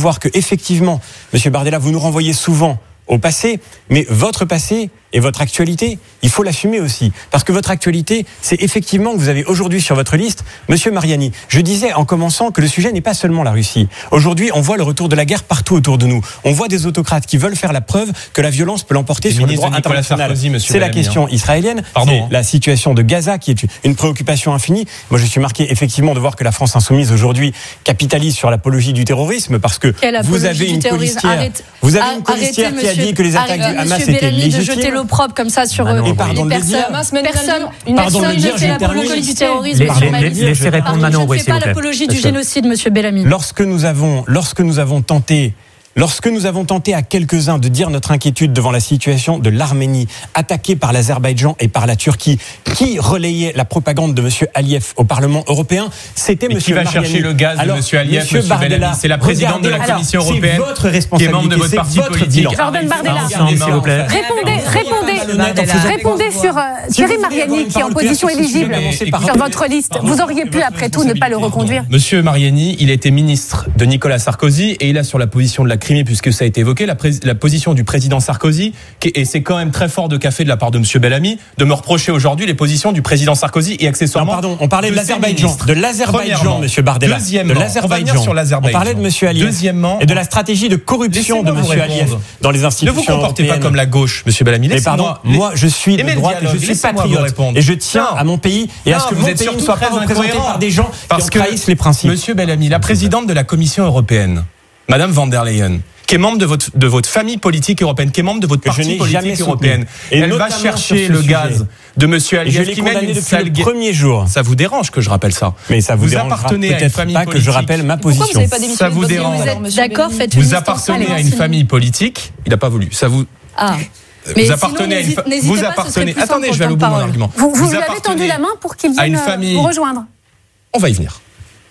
effectivement, Monsieur Bardella, vous nous renvoyez souvent au passé, mais votre passé et votre actualité, il faut l'assumer aussi. Parce que votre actualité, c'est effectivement que vous avez aujourd'hui sur votre liste Monsieur Mariani. Je disais en commençant que le sujet n'est pas seulement la Russie. Aujourd'hui, on voit le retour de la guerre partout autour de nous. On voit des autocrates qui veulent faire la preuve que la violence peut l'emporter sur le droit international. Sarkozy, c'est la question israélienne, Pardon, c'est hein. la situation de Gaza qui est une préoccupation infinie. Moi, je suis marqué effectivement de voir que la France insoumise aujourd'hui capitalise sur l'apologie du terrorisme parce que vous avez une colistière, Arrête, vous avez une colistière qui a dit que les attaques du Hamas étaient légitimes. De jeter l'opprobre comme ça sur Manon, euh, et pardon les de le dire. personnes. Personne, une Pardon de personne le dire, ne fait je termine. l'apologie du terrorisme. Les- sur les- ma les- liste. laissez répondre Pardon, Manon, je ne oui, fais s'il pas vous plaît. l'apologie du Parce que- génocide, Monsieur Bellamy. Lorsque nous avons, lorsque nous avons tenté, lorsque nous avons tenté à quelques-uns de dire notre inquiétude devant la situation de l'Arménie, attaquée par l'Azerbaïdjan et par la Turquie, qui relayait la propagande de Monsieur Aliyev au Parlement européen, c'était Mais Monsieur qui va Mariani. chercher le gaz de Alors, Monsieur Aliyev, Monsieur Monsieur Bardella, Bellamy? C'est la présidente de la regardez- Commission alors, européenne, c'est votre qui est responsabilité, membre de votre c'est parti votre politique. bilan. Jordan Bardella. Ensemble, s'il vous plaît. Répondez, répondez, Bardella. répondez sur euh, Si Thierry vous voulez Mariani avoir une qui est en parole claire position sur ce sujet, éligible avancez par sur rapport- votre liste. Pardon, Vous auriez pu après tout ne pas le reconduire. Monsieur Mariani, il a été ministre de Nicolas Sarkozy et il a sur la position de la Crimée, puisque ça a été évoqué, la, pré- la position du président Sarkozy, qui est- et c'est quand même très fort de café de la part de Monsieur Bellamy, de me reprocher aujourd'hui les positions du président Sarkozy et accessoirement. Non, pardon, on parlait de, de ses l'Azerbaïdjan, ministres. de l'Azerbaïdjan, Premièrement. Monsieur Bardella, Deuxièmement, de on va venir l'Azerbaïdjan. sur l'Azerbaïdjan. On parlait de Monsieur Aliyev. Deuxièmement, et de la stratégie de corruption de Laissez-moi vous Monsieur répondre. Aliyev dans les ne institutions vous comportez pas européennes. comme la gauche, Monsieur Bellamy. Mais pardon, Laissez-moi- moi je suis de Aimez le droite, dialogue, je suis laissez-moi vous patriote répondre. et je tiens Non. à mon pays et à Non, ce que vous mon êtes pays ne surtout soit pas très représenté incohérent. par des gens Parce qui que trahissent les principes. Monsieur Bellamy, la présidente de la Commission européenne, Madame van der Leyen, qui est membre de votre, de votre famille politique européenne, qui est membre de votre Que je parti n'ai jamais politique soutenu. européenne, Et elle va notamment chercher sur ce le sujet. gaz de Monsieur Et je Aliyev l'ai qui mène condamné une depuis sale le guerre. premier jour. Ça vous dérange que je rappelle ça? Mais ça vous, vous dérangera appartenez à une peut-être famille pas que je politique. rappelle ma Pourquoi vous position. n'avez pas démissionné Ça de vous votre dérange. ministère, Vous monsieur êtes d'accord, Bellamy faites une Vous liste appartenez ensemble. à une famille politique. Il n'a pas voulu. Ça vous. Ah. Vous Mais appartenez sinon, à une fa- n'hésitez vous pas, ce appartenez. serait plus Attendez, simple je vais aller au pour bout de mon le argument. Vous, vous lui avez appartenez tendu la main pour qu'il à une vienne euh, famille. vous rejoindre. On va y venir.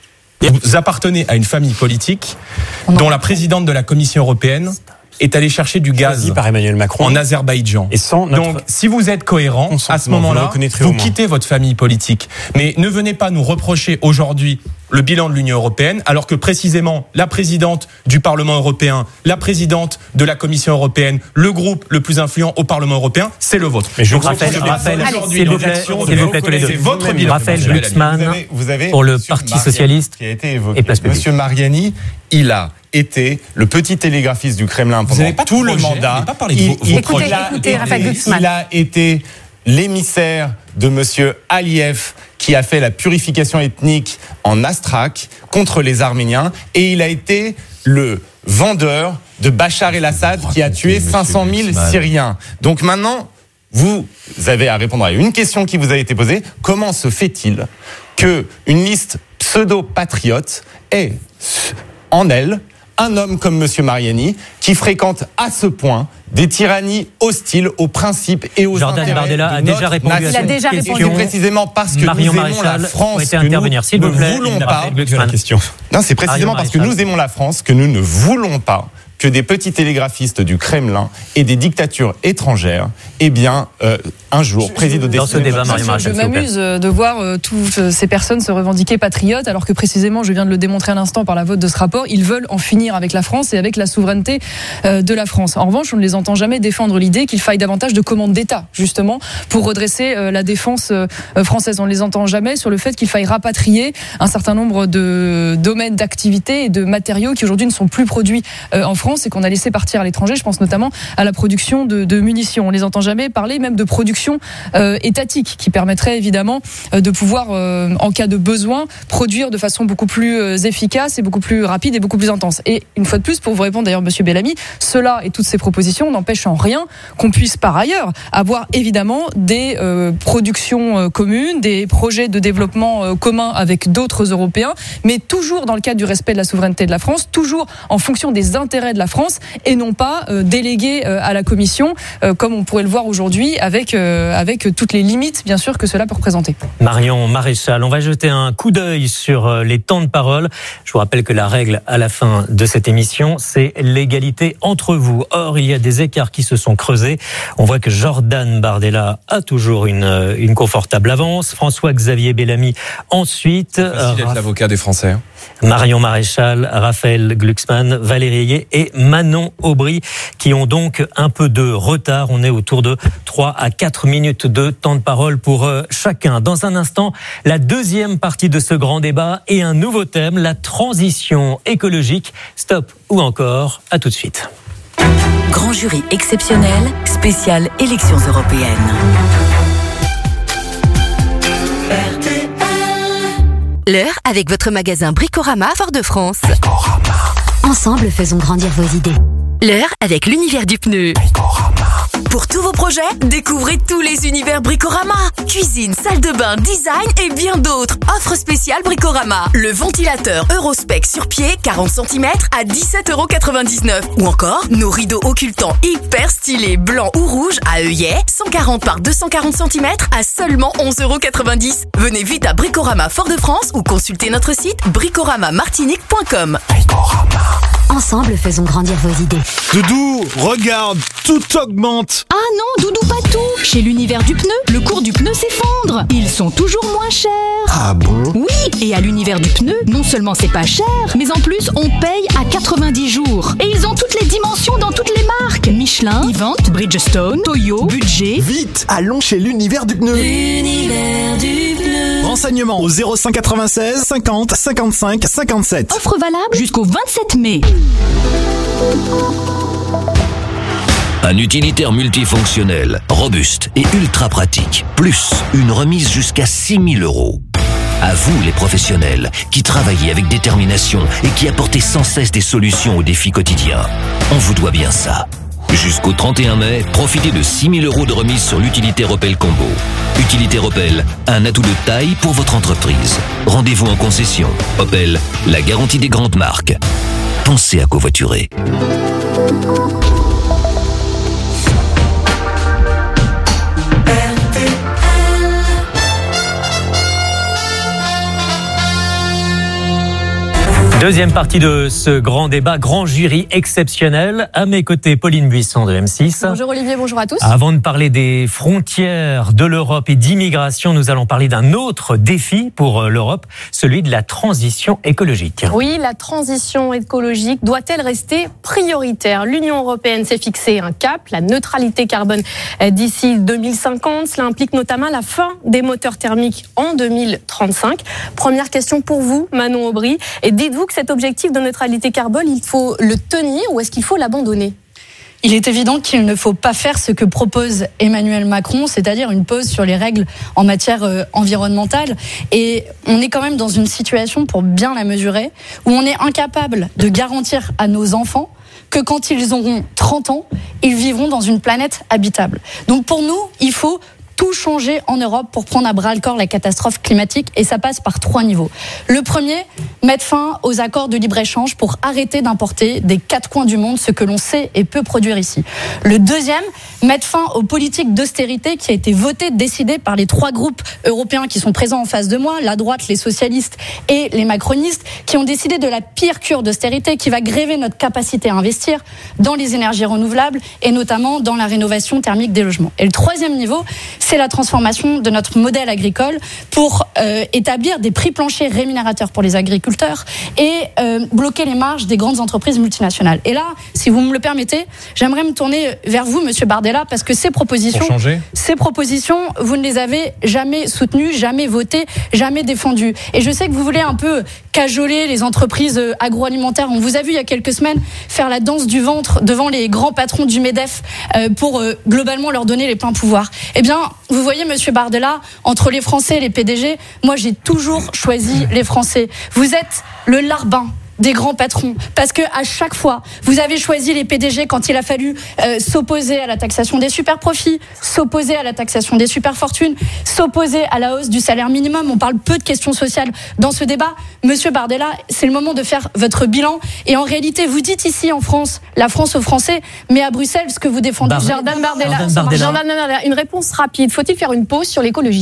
Vous appartenez à une famille politique dont la présidente de la Commission européenne est allée chercher du gaz Choisi par Emmanuel Macron en Azerbaïdjan. et sans notre Donc, si vous êtes cohérent, à ce consentement, vous le moment-là, reconnaîtrez au vous moins. quittez votre famille politique. Mais ne venez pas nous reprocher aujourd'hui le bilan de l'Union européenne, alors que précisément la présidente du Parlement européen, la présidente de la Commission européenne, le groupe le plus influent au Parlement européen, c'est le vôtre. Mais je Donc, Raphaël, je vais Raphaël, aujourd'hui s'il vous les plaît, actions s'il de- vous plaît, tous les deux. C'est votre bilan. Raphaël Monsieur Bellamy. Glucksmann, Vous avez- vous avez pour le Monsieur Parti Mariani socialiste qui a été évoqué. et Place Publique. Monsieur Mariani, il a été le petit télégraphiste du Kremlin pendant n'avez pas de tout le projet, vous mandat. n'avez pas parlé de Il- vos- vos il- projets. il a Écoutez, été- Raphaël Glucksmann. Il a été l'émissaire de Monsieur Aliyev qui a fait la purification ethnique en Astrak contre les Arméniens et il a été le vendeur de Bachar el-Assad qui a tué cinq cent mille Syriens. Donc maintenant, vous avez à répondre à une question qui vous a été posée. Comment se fait-il que une liste pseudo-patriote ait en elle un homme comme Monsieur Mariani qui fréquente à ce point des tyrannies hostiles aux principes et aux Jordan intérêts Bardella de a notre déjà répondu à nation. Il a cette déjà question. répondu. C'est précisément parce que Marion nous aimons la Maréchal France souhaitait que nous intervenir, s'il ne vous plaît. voulons Il n'a pas. pas répondu à la question. Non, c'est précisément Marion parce que Maréchal. nous aimons la France que nous ne voulons pas que des petits télégraphistes du Kremlin et des dictatures étrangères, eh bien, euh, un jour, président Dans ce débat, Marion Je, Maréchal, je s'il vous plaît. m'amuse euh, de voir euh, toutes euh, ces personnes se revendiquer patriotes, alors que précisément, je viens de le démontrer à l'instant par la vote de ce rapport, ils veulent en finir avec la France et avec la souveraineté euh, de la France. En revanche, on ne les entend jamais défendre l'idée qu'il faille davantage de commandes d'État, justement, pour redresser euh, la défense euh, française. On ne les entend jamais sur le fait qu'il faille rapatrier un certain nombre de domaines d'activité et de matériaux qui aujourd'hui ne sont plus produits euh, en France et qu'on a laissé partir à l'étranger. Je pense notamment à la production de, de munitions. On les entend jamais parler même de production euh, étatique qui permettrait évidemment euh, de pouvoir, euh, en cas de besoin, produire de façon beaucoup plus euh, efficace et beaucoup plus rapide et beaucoup plus intense. Et une fois de plus, pour vous répondre d'ailleurs, Monsieur Bellamy, cela et toutes ces propositions n'empêchent en rien qu'on puisse par ailleurs avoir évidemment des euh, productions euh, communes, des projets de développement euh, communs avec d'autres Européens, mais toujours dans le cadre du respect de la souveraineté de la France, toujours en fonction des intérêts de la la France et non pas euh, délégué euh, à la Commission, euh, comme on pourrait le voir aujourd'hui, avec, euh, avec toutes les limites, bien sûr, que cela peut représenter. Marion Maréchal, on va jeter un coup d'œil sur les temps de parole. Je vous rappelle que la règle à la fin de cette émission, c'est l'égalité entre vous. Or, il y a des écarts qui se sont creusés. On voit que Jordan Bardella a toujours une, une confortable avance. François-Xavier Bellamy ensuite. Facile d'être l'avocat des Français. Marion Maréchal, Raphaël Glucksmann, Valérie Ayé et Manon Aubry qui ont donc un peu de retard. On est autour de trois à quatre minutes de temps de parole pour chacun. Dans un instant, la deuxième partie de ce grand débat et un nouveau thème, la transition écologique. Stop ou encore, à tout de suite. Grand jury exceptionnel, spécial élections européennes. L'heure avec votre magasin Bricorama Fort-de-France. Bricorama. Ensemble, faisons grandir vos idées. L'heure avec l'univers du pneu. Bricorama. Pour tous vos projets, découvrez tous les univers Bricorama. Cuisine, salle de bain, design et bien d'autres. Offre spéciale Bricorama. Le ventilateur Eurospec sur pied, quarante centimètres à dix-sept euros quatre-vingt-dix-neuf. Ou encore, nos rideaux occultants hyper stylés, blancs ou rouges à œillet, cent quarante par deux cent quarante centimètres à seulement onze euros quatre-vingt-dix. Venez vite à Bricorama Fort-de-France ou consultez notre site bricorama martinique point com. Bricorama. Ensemble, faisons grandir vos idées. Doudou, regarde, tout augmente. Ah non, Doudou, pas tout. Chez l'univers du pneu, le cours du pneu s'effondre. Ils sont toujours moins chers. Ah bon? Oui, et à l'univers du pneu, non seulement c'est pas cher, mais en plus on paye à quatre-vingt-dix jours. Et ils ont toutes les dimensions dans toutes les marques. Michelin, Event, Bridgestone, Toyo, Budget. Vite, allons chez l'univers du pneu. L'univers du pneu. Renseignements au zéro cinq quatre-vingt-seize cinquante cinquante-cinq cinquante-sept. Offre valable jusqu'au vingt-sept mai. Un utilitaire multifonctionnel, robuste et ultra pratique. Plus une remise jusqu'à six mille euros. À vous les professionnels qui travaillez avec détermination et qui apportez sans cesse des solutions aux défis quotidiens. On vous doit bien ça. Jusqu'au trente et un mai, profitez de six mille euros de remise sur l'utilitaire Opel Combo. Utilitaire Opel, un atout de taille pour votre entreprise. Rendez-vous en concession. Opel, la garantie des grandes marques. Pensez à covoiturer. Deuxième partie de ce grand débat, grand jury exceptionnel. À mes côtés, Pauline Buisson de M six. Bonjour Olivier, bonjour à tous. Avant de parler des frontières de l'Europe et d'immigration, nous allons parler d'un autre défi pour l'Europe, celui de la transition écologique. Oui, la transition écologique doit-elle rester prioritaire? L'Union européenne s'est fixé un cap, la neutralité carbone d'ici deux mille cinquante. Cela implique notamment la fin des moteurs thermiques en deux mille trente-cinq. Première question pour vous, Manon Aubry. Et dites-vous que cet objectif de neutralité carbone, il faut le tenir ou est-ce qu'il faut l'abandonner? Il est évident qu'il ne faut pas faire ce que propose Emmanuel Macron, c'est-à-dire une pause sur les règles en matière euh, environnementale. Et on est quand même dans une situation, pour bien la mesurer, où on est incapable de garantir à nos enfants que quand ils auront trente ans, ils vivront dans une planète habitable. Donc pour nous, il faut tout changer en Europe pour prendre à bras-le-corps la catastrophe climatique, et ça passe par trois niveaux. Le premier, mettre fin aux accords de libre-échange pour arrêter d'importer des quatre coins du monde ce que l'on sait et peut produire ici. Le deuxième, mettre fin aux politiques d'austérité qui a été votée, décidée par les trois groupes européens qui sont présents en face de moi, la droite, les socialistes et les macronistes, qui ont décidé de la pire cure d'austérité qui va gréver notre capacité à investir dans les énergies renouvelables et notamment dans la rénovation thermique des logements. Et le troisième niveau, c'est la transformation de notre modèle agricole pour euh, établir des prix planchers rémunérateurs pour les agriculteurs et euh, bloquer les marges des grandes entreprises multinationales. Et là, si vous me le permettez, j'aimerais me tourner vers vous, Monsieur Bardella, parce que ces propositions, ces propositions, vous ne les avez jamais soutenues, jamais votées, jamais défendues. Et je sais que vous voulez un peu cajoler les entreprises agroalimentaires. On vous a vu il y a quelques semaines faire la danse du ventre devant les grands patrons du MEDEF euh, pour euh, globalement leur donner les pleins pouvoirs. Eh bien, vous voyez, Monsieur Bardella, entre les Français et les P D G, moi j'ai toujours choisi les Français. Vous êtes le larbin des grands patrons. Parce que à chaque fois, vous avez choisi les P D G quand il a fallu euh, s'opposer à la taxation des super profits, s'opposer à la taxation des super fortunes, s'opposer à la hausse du salaire minimum. On parle peu de questions sociales dans ce débat. Monsieur Bardella, c'est le moment de faire votre bilan. Et en réalité, vous dites ici en France, la France aux Français, mais à Bruxelles, ce que vous défendez. Bar- Jordan Bardella, Jordan Bardella. Jordan Bardella, une réponse rapide. Faut-il faire une pause sur l'écologie ?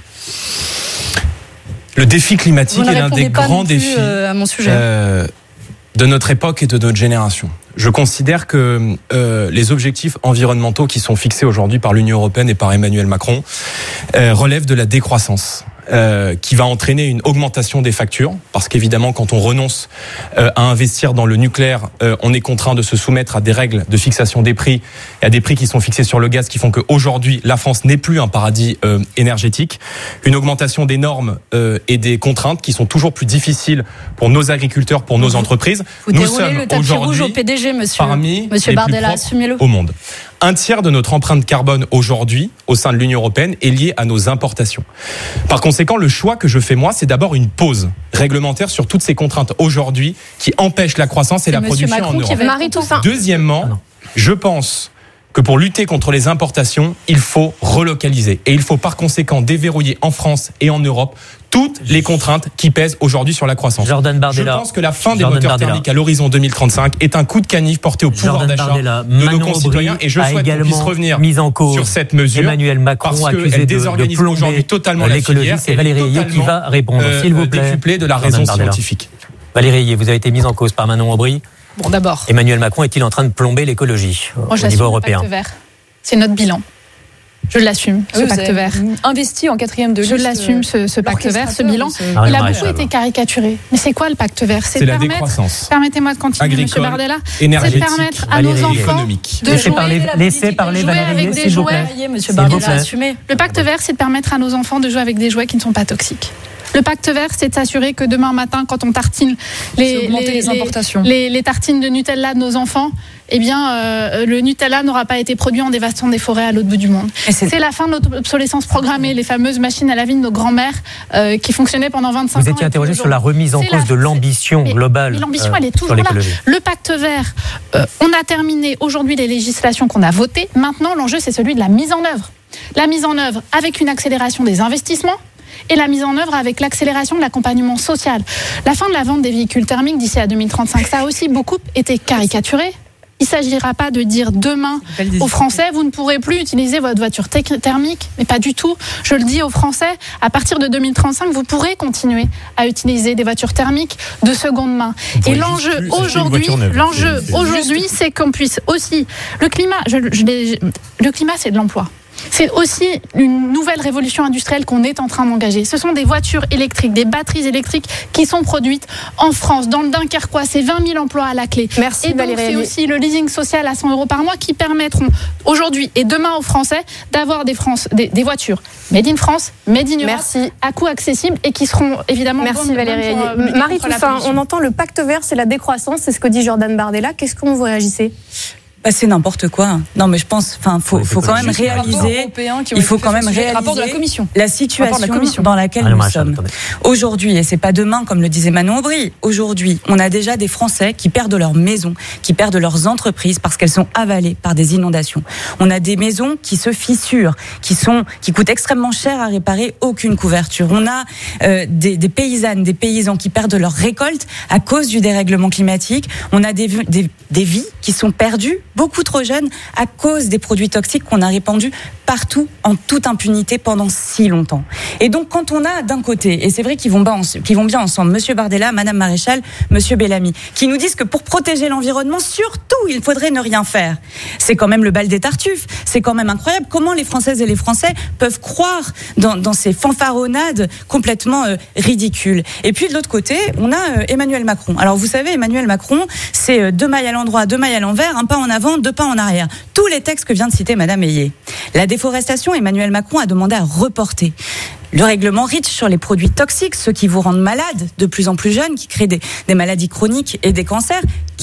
Le défi climatique Vous ne est l'un répondez des pas grands non plus, défis euh, à mon sujet. euh, de notre époque et de notre génération. Je considère que euh, les objectifs environnementaux qui sont fixés aujourd'hui par l'Union européenne et par Emmanuel Macron euh, relèvent de la décroissance. Euh, qui va entraîner une augmentation des factures, parce qu'évidemment, quand on renonce euh, à investir dans le nucléaire, euh, on est contraint de se soumettre à des règles de fixation des prix, et à des prix qui sont fixés sur le gaz, qui font qu'aujourd'hui, la France n'est plus un paradis euh, énergétique. Une augmentation des normes euh, et des contraintes qui sont toujours plus difficiles pour nos agriculteurs, pour nos entreprises. Vous Nous déroulez sommes le tapis rouge aujourd'hui au P D G, monsieur, parmi monsieur les Bardella, plus propres assumez-le. au monde. Un tiers de notre empreinte carbone aujourd'hui au sein de l'Union européenne est lié à nos importations. Par conséquent, le choix que je fais moi, c'est d'abord une pause réglementaire sur toutes ces contraintes aujourd'hui qui empêchent la croissance et C'est la monsieur production Macron en qui Europe. va être Marie Toussaint. Deuxièmement, je pense que pour lutter contre les importations, il faut relocaliser. Et il faut par conséquent déverrouiller en France et en Europe toutes les contraintes qui pèsent aujourd'hui sur la croissance. Jordan Bardella. Je pense que la fin des Jordan moteurs Bardella. thermiques à l'horizon deux mille trente-cinq est un coup de canif porté au pouvoir Jordan d'achat Bardella, de nos Manon concitoyens. Aubry Et je a souhaite qu'on également puisse revenir mis en cause sur cette mesure. Emmanuel Macron parce accusé qu'elle de- de désorganise plomber aujourd'hui totalement la l'écologie. filière. C'est Elle est Valérie Ayé qui totalement, va répondre, euh, s'il vous plaît. décuplée de la Jordan raison Bardella. scientifique. Valérie Ayé, vous avez été mise en cause par Manon Aubry. Bon, d'abord, Emmanuel Macron est-il en train de plomber l'écologie moi au j'assume niveau le européen? pacte vert. C'est notre bilan. Je l'assume, ce Oui, vous pacte avez vert. investi en quatrième de Je liste, l'assume, ce, ce pacte vert, ce l'orchestrateur bilan. de ce- Il Marion a Maréchal. beaucoup été caricaturé. Mais c'est quoi le pacte vert? C'est de la permettre, décroissance. permettez-moi de continuer, Agricole, Monsieur Bardella. C'est de énergétique, permettre à nos Valérie, enfants économique. de Laissez jouer, parler, laissez parler jouer Valérie avec Ayé, des s'il vous jouets. plaît. Monsieur S'il Bardella, vous plaît. assumez. Le pacte vert, c'est de permettre à nos enfants de jouer avec des jouets qui ne sont pas toxiques. Le pacte vert, c'est de s'assurer que demain matin, quand on tartine C'est les, augmenter les importations. les, les tartines de Nutella de nos enfants, eh bien, euh, le Nutella n'aura pas été produit en dévastant des forêts à l'autre bout du monde. C'est la fin de notre obsolescence programmée, les fameuses machines à laver de nos grands-mères euh, qui fonctionnaient pendant vingt-cinq ans. Vous étiez et interrogé puis sur la remise en c'est cause la- de l'ambition mais- globale Mais l'ambition, euh, elle est sur toujours là. l'écologie. Le pacte vert, euh, on a terminé aujourd'hui les législations qu'on a votées. Maintenant, l'enjeu, c'est celui de la mise en œuvre. La mise en œuvre avec une accélération des investissements et la mise en œuvre avec l'accélération de l'accompagnement social. La fin de la vente des véhicules thermiques d'ici à deux mille trente-cinq, ça a aussi beaucoup été caricaturé. Il ne s'agira pas de dire demain aux Français, vous ne pourrez plus utiliser votre voiture tec- thermique, mais pas du tout. Je le dis aux Français, à partir de deux mille trente-cinq, vous pourrez continuer à utiliser des voitures thermiques de seconde main. Et l'enjeu plus acheter une aujourd'hui, voiture neuve. l'enjeu C'est- c'est aujourd'hui, c'est qu'on puisse aussi le climat. Je, je l'ai- le climat, c'est de l'emploi. C'est aussi une nouvelle révolution industrielle qu'on est en train d'engager. Ce sont des voitures électriques, des batteries électriques qui sont produites en France, dans le Dunkerquois. C'est vingt mille emplois à la clé. Merci, et donc, Valérie c'est Ayé. aussi le leasing social à cent euros par mois qui permettront aujourd'hui et demain aux Français d'avoir des, France, des, des voitures made in France, made in Europe, Merci. à coût accessible et qui seront évidemment Merci bonnes- Valérie bonnes pour, Ayé. euh, lutter Marie contre la Toussaint, pollution. on entend le pacte vert, c'est la décroissance, c'est ce que dit Jordan Bardella. Qu'est-ce qu'on vous réagissez? Bah, c'est n'importe quoi. Non, mais je pense, enfin, faut, faut quand même Juste les rapports réaliser, européens qui ont il été faut faits quand sur même ce sujet. réaliser Rapport de la Commission. la Rapport de situation la Commission. dans laquelle Marion nous Maréchal, sommes. attendez. Aujourd'hui, et c'est pas demain, comme le disait Manon Aubry, aujourd'hui, on a déjà des Français qui perdent leur maison, qui perdent leurs entreprises parce qu'elles sont avalées par des inondations. On a des maisons qui se fissurent, qui sont, qui coûtent extrêmement cher à réparer, aucune couverture. On a euh, des, des paysannes, des paysans qui perdent leur récolte à cause du dérèglement climatique. On a des, des, des vies qui sont perdues, beaucoup trop jeunes, à cause des produits toxiques qu'on a répandus partout en toute impunité pendant si longtemps. Et donc quand on a d'un côté, et c'est vrai qu'ils vont, bien, qu'ils vont bien ensemble, Monsieur Bardella, Madame Maréchal, Monsieur Bellamy, qui nous disent que pour protéger l'environnement, surtout, il faudrait ne rien faire. C'est quand même le bal des tartuffes. C'est quand même incroyable comment les Françaises et les Français peuvent croire dans, dans ces fanfaronnades complètement euh, ridicules. Et puis de l'autre côté, on a euh, Emmanuel Macron. Alors vous savez, Emmanuel Macron, c'est euh, deux mailles à l'endroit, deux mailles à l'envers, un pas en avant, deux pas en arrière. Tous les textes que vient de citer Madame Ayé. La déforestation, Emmanuel Macron a demandé à reporter. Le règlement REACH sur les produits toxiques, ceux qui vous rendent malades de plus en plus jeunes, qui créent des, des maladies chroniques et des cancers, qui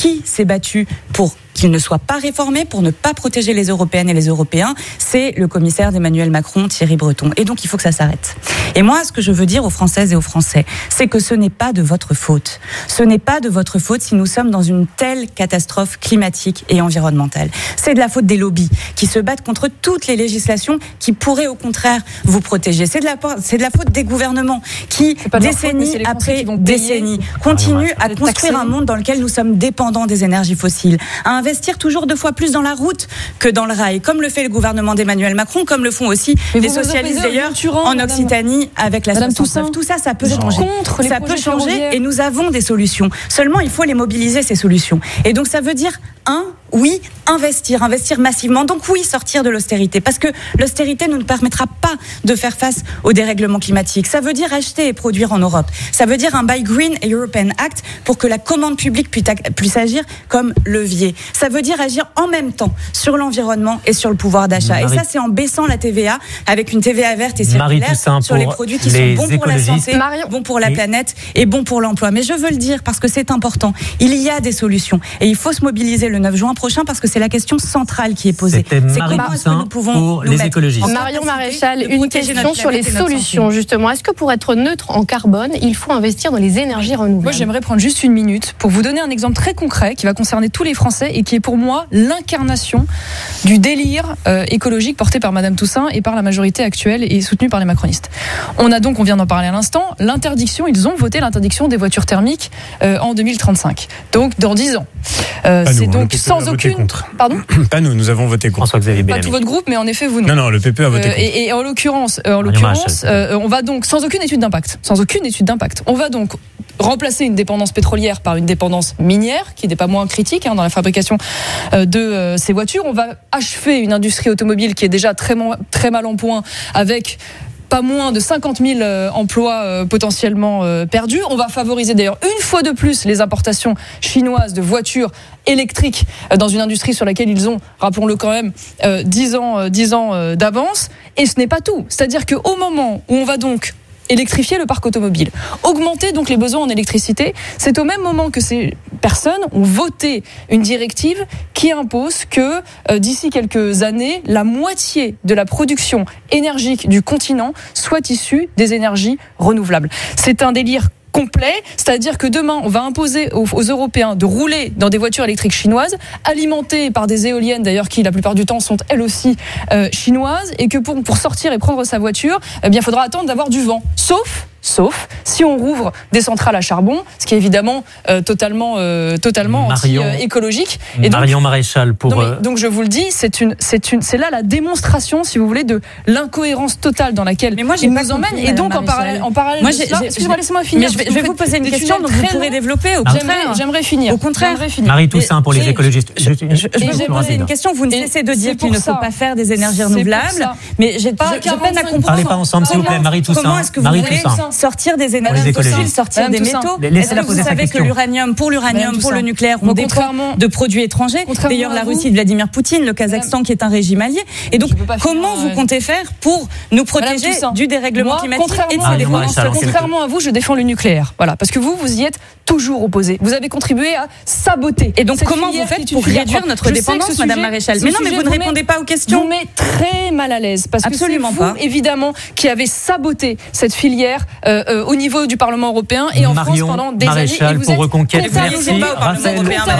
qui s'est battu pour qu'il ne soit pas réformé, pour ne pas protéger les Européennes et les Européens, c'est le commissaire d'Emmanuel Macron, Thierry Breton. Et donc, il faut que ça s'arrête. Et moi, ce que je veux dire aux Françaises et aux Français, c'est que ce n'est pas de votre faute. Ce n'est pas de votre faute si nous sommes dans une telle catastrophe climatique et environnementale. C'est de la faute des lobbies qui se battent contre toutes les législations qui pourraient, au contraire, vous protéger. C'est de la, c'est de la faute des gouvernements qui, décennie faute, après décennie, continuent à construire un monde dans lequel nous sommes dépendants des énergies fossiles, à investir toujours deux fois plus dans la route que dans le rail, comme le fait le gouvernement d'Emmanuel Macron, comme le font aussi mais les socialistes d'ailleurs en Occitanie madame, avec la soixante-neuf. Tout ça, ça peut changer. Ça peut changer et nous avons des solutions. Seulement, il faut les mobiliser, ces solutions. Et donc, ça veut dire, un, oui, investir, investir massivement. Donc oui, sortir de l'austérité. Parce que l'austérité ne nous permettra pas de faire face au dérèglement climatique. Ça veut dire acheter et produire en Europe. Ça veut dire un Buy Green et European Act pour que la commande publique puisse agir comme levier. Ça veut dire agir en même temps sur l'environnement et sur le pouvoir d'achat. Marie... Et ça, c'est en baissant la T V A avec une T V A verte et circulaire sur les produits qui sont bons pour la santé, Marion. bons pour la planète et bons pour l'emploi. Mais je veux le dire parce que c'est important. Il y a des solutions et il faut se mobiliser le neuf juin prochain parce que c'est la question centrale qui est posée. C'est comment est-ce que nous pouvons pour nous les écologistes. Marion Maréchal, une question sur les solutions justement. Est-ce que pour être neutre en carbone, il faut investir dans les énergies renouvelables ? Moi, j'aimerais prendre juste une minute pour vous donner un exemple très concret qui va concerner tous les Français et qui est pour moi l'incarnation du délire euh, écologique porté par Madame Toussaint et par la majorité actuelle et soutenu par les macronistes. On a donc, on vient d'en parler à l'instant, l'interdiction, ils ont voté l'interdiction des voitures thermiques euh, en deux mille trente-cinq. Donc dans dix ans. Euh, c'est nous, donc sans aucune. Contre. Pardon ? Pas nous, nous avons voté contre. Pas tout votre groupe, mais en effet vous non. Non, non, le P P a voté contre. Euh, et, et en l'occurrence, euh, en l'occurrence, euh, on va donc sans aucune étude d'impact, sans aucune étude d'impact, on va donc remplacer une dépendance pétrolière par une dépendance minière, qui n'est pas moins critique hein, dans la fabrication euh, de euh, ces voitures. On va achever une industrie automobile qui est déjà très, très mal en point, avec pas moins de cinquante mille euh, emplois euh, potentiellement euh, perdus. On va favoriser d'ailleurs une fois de plus les importations chinoises de voitures électriques euh, dans une industrie sur laquelle ils ont, rappelons-le quand même, euh, dix ans, euh, dix ans euh, d'avance. Et ce n'est pas tout. C'est-à-dire qu'au moment où on va donc électrifier le parc automobile, augmenter donc les besoins en électricité, c'est au même moment que ces personnes ont voté une directive qui impose que euh, d'ici quelques années, la moitié de la production énergique du continent soit issue des énergies renouvelables. C'est un délire complet, c'est-à-dire que demain, on va imposer aux, aux Européens de rouler dans des voitures électriques chinoises, alimentées par des éoliennes d'ailleurs qui, la plupart du temps, sont elles aussi euh, chinoises, et que pour, pour sortir et prendre sa voiture, eh bien, il faudra attendre d'avoir du vent. Sauf Sauf si on rouvre des centrales à charbon, ce qui est évidemment euh, totalement, euh, totalement anti-écologique. Euh, Marion Maréchal pour. Non, mais, donc je vous le dis, c'est une, c'est une, c'est là la démonstration, si vous voulez, de l'incohérence totale dans laquelle mais moi, il nous emmène. Et donc en parallèle, en parallèle, moi, de cela, excusez-moi, laissez-moi finir. Je vais, je vais vous poser une question, donc vous pourrez développer. Au contraire, j'aimerais finir. Au contraire, Marie Toussaint pour les écologistes. Je vais vous poser une question. Vous ne cessez de dire qu'il ne faut pas faire des énergies renouvelables, mais j'ai peine à comprendre. Parlez pas ensemble, s'il vous plaît, Marie Toussaint. Comment est-ce que vous voulez sortir des énergies fossiles, sortir des métaux? Est-ce que vous savez que l'uranium, pour l'uranium, pour le nucléaire, on dépend de produits étrangers? D'ailleurs, la Russie de Vladimir Poutine, le Kazakhstan qui est un régime allié. Et donc, comment vous comptez faire pour nous protéger du dérèglement climatique et de ces dépendances? Contrairement à vous, je défends le nucléaire. Voilà, parce que vous, vous y êtes toujours opposé. Vous avez contribué à saboter. Et donc, comment vous faites pour réduire notre dépendance, Madame Maréchal? Mais non, mais vous ne répondez pas aux questions. Vous met très mal à l'aise parce que c'est vous, évidemment, qui avez saboté cette filière au niveau du Parlement européen et en France pendant des années. Et vous êtes Reconquête, merci. Raphaël,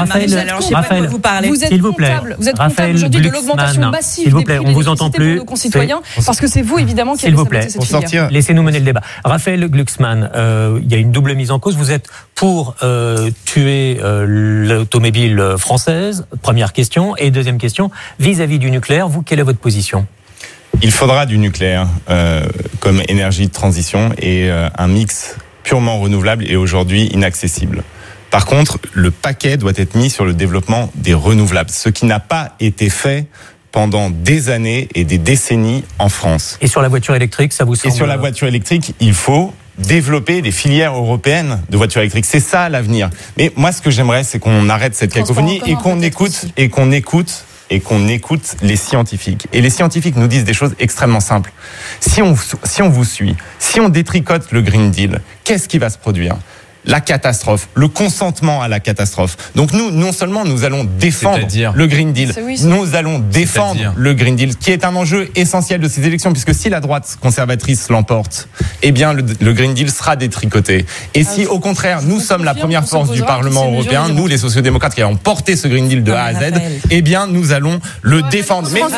Raphaël, vous êtes s'il vous plaît, comptable, vous êtes comptable aujourd'hui de l'augmentation massive des prix de l'électricité pour nos concitoyens, parce que c'est vous évidemment qui avez saboté cette filière. Laissez-nous mener le débat. Raphaël Glucksmann, euh, il y a une double mise en cause. Vous êtes pour euh, tuer euh, l'automobile française, première question, et deuxième question, vis-à-vis du nucléaire, vous, quelle est votre position ? Il faudra du nucléaire euh, comme énergie de transition et euh, un mix purement renouvelable est aujourd'hui inaccessible. Par contre, le paquet doit être mis sur le développement des renouvelables, ce qui n'a pas été fait pendant des années et des décennies en France. Et sur la voiture électrique, ça vous semble... Et sur la voiture électrique, il faut développer des filières européennes de voitures électriques. C'est ça l'avenir. Mais moi, ce que j'aimerais, c'est qu'on arrête cette cacophonie et qu'on écoute, et qu'on écoute et qu'on écoute les scientifiques. Et les scientifiques nous disent des choses extrêmement simples. Si on, si on vous suit, si on détricote le Green Deal, qu'est-ce qui va se produire ? la catastrophe, le consentement à la catastrophe. Donc nous, non seulement nous allons défendre C'est-à-dire le Green Deal, oui, nous allons défendre C'est-à-dire le Green Deal, qui est un enjeu essentiel de ces élections, puisque si la droite conservatrice l'emporte, eh bien le, le Green Deal sera détricoté. Et si au contraire, nous sommes la première force du Parlement européen, nous les sociodémocrates qui avons porté ce Green Deal de A à Z, eh bien nous allons le défendre. Mais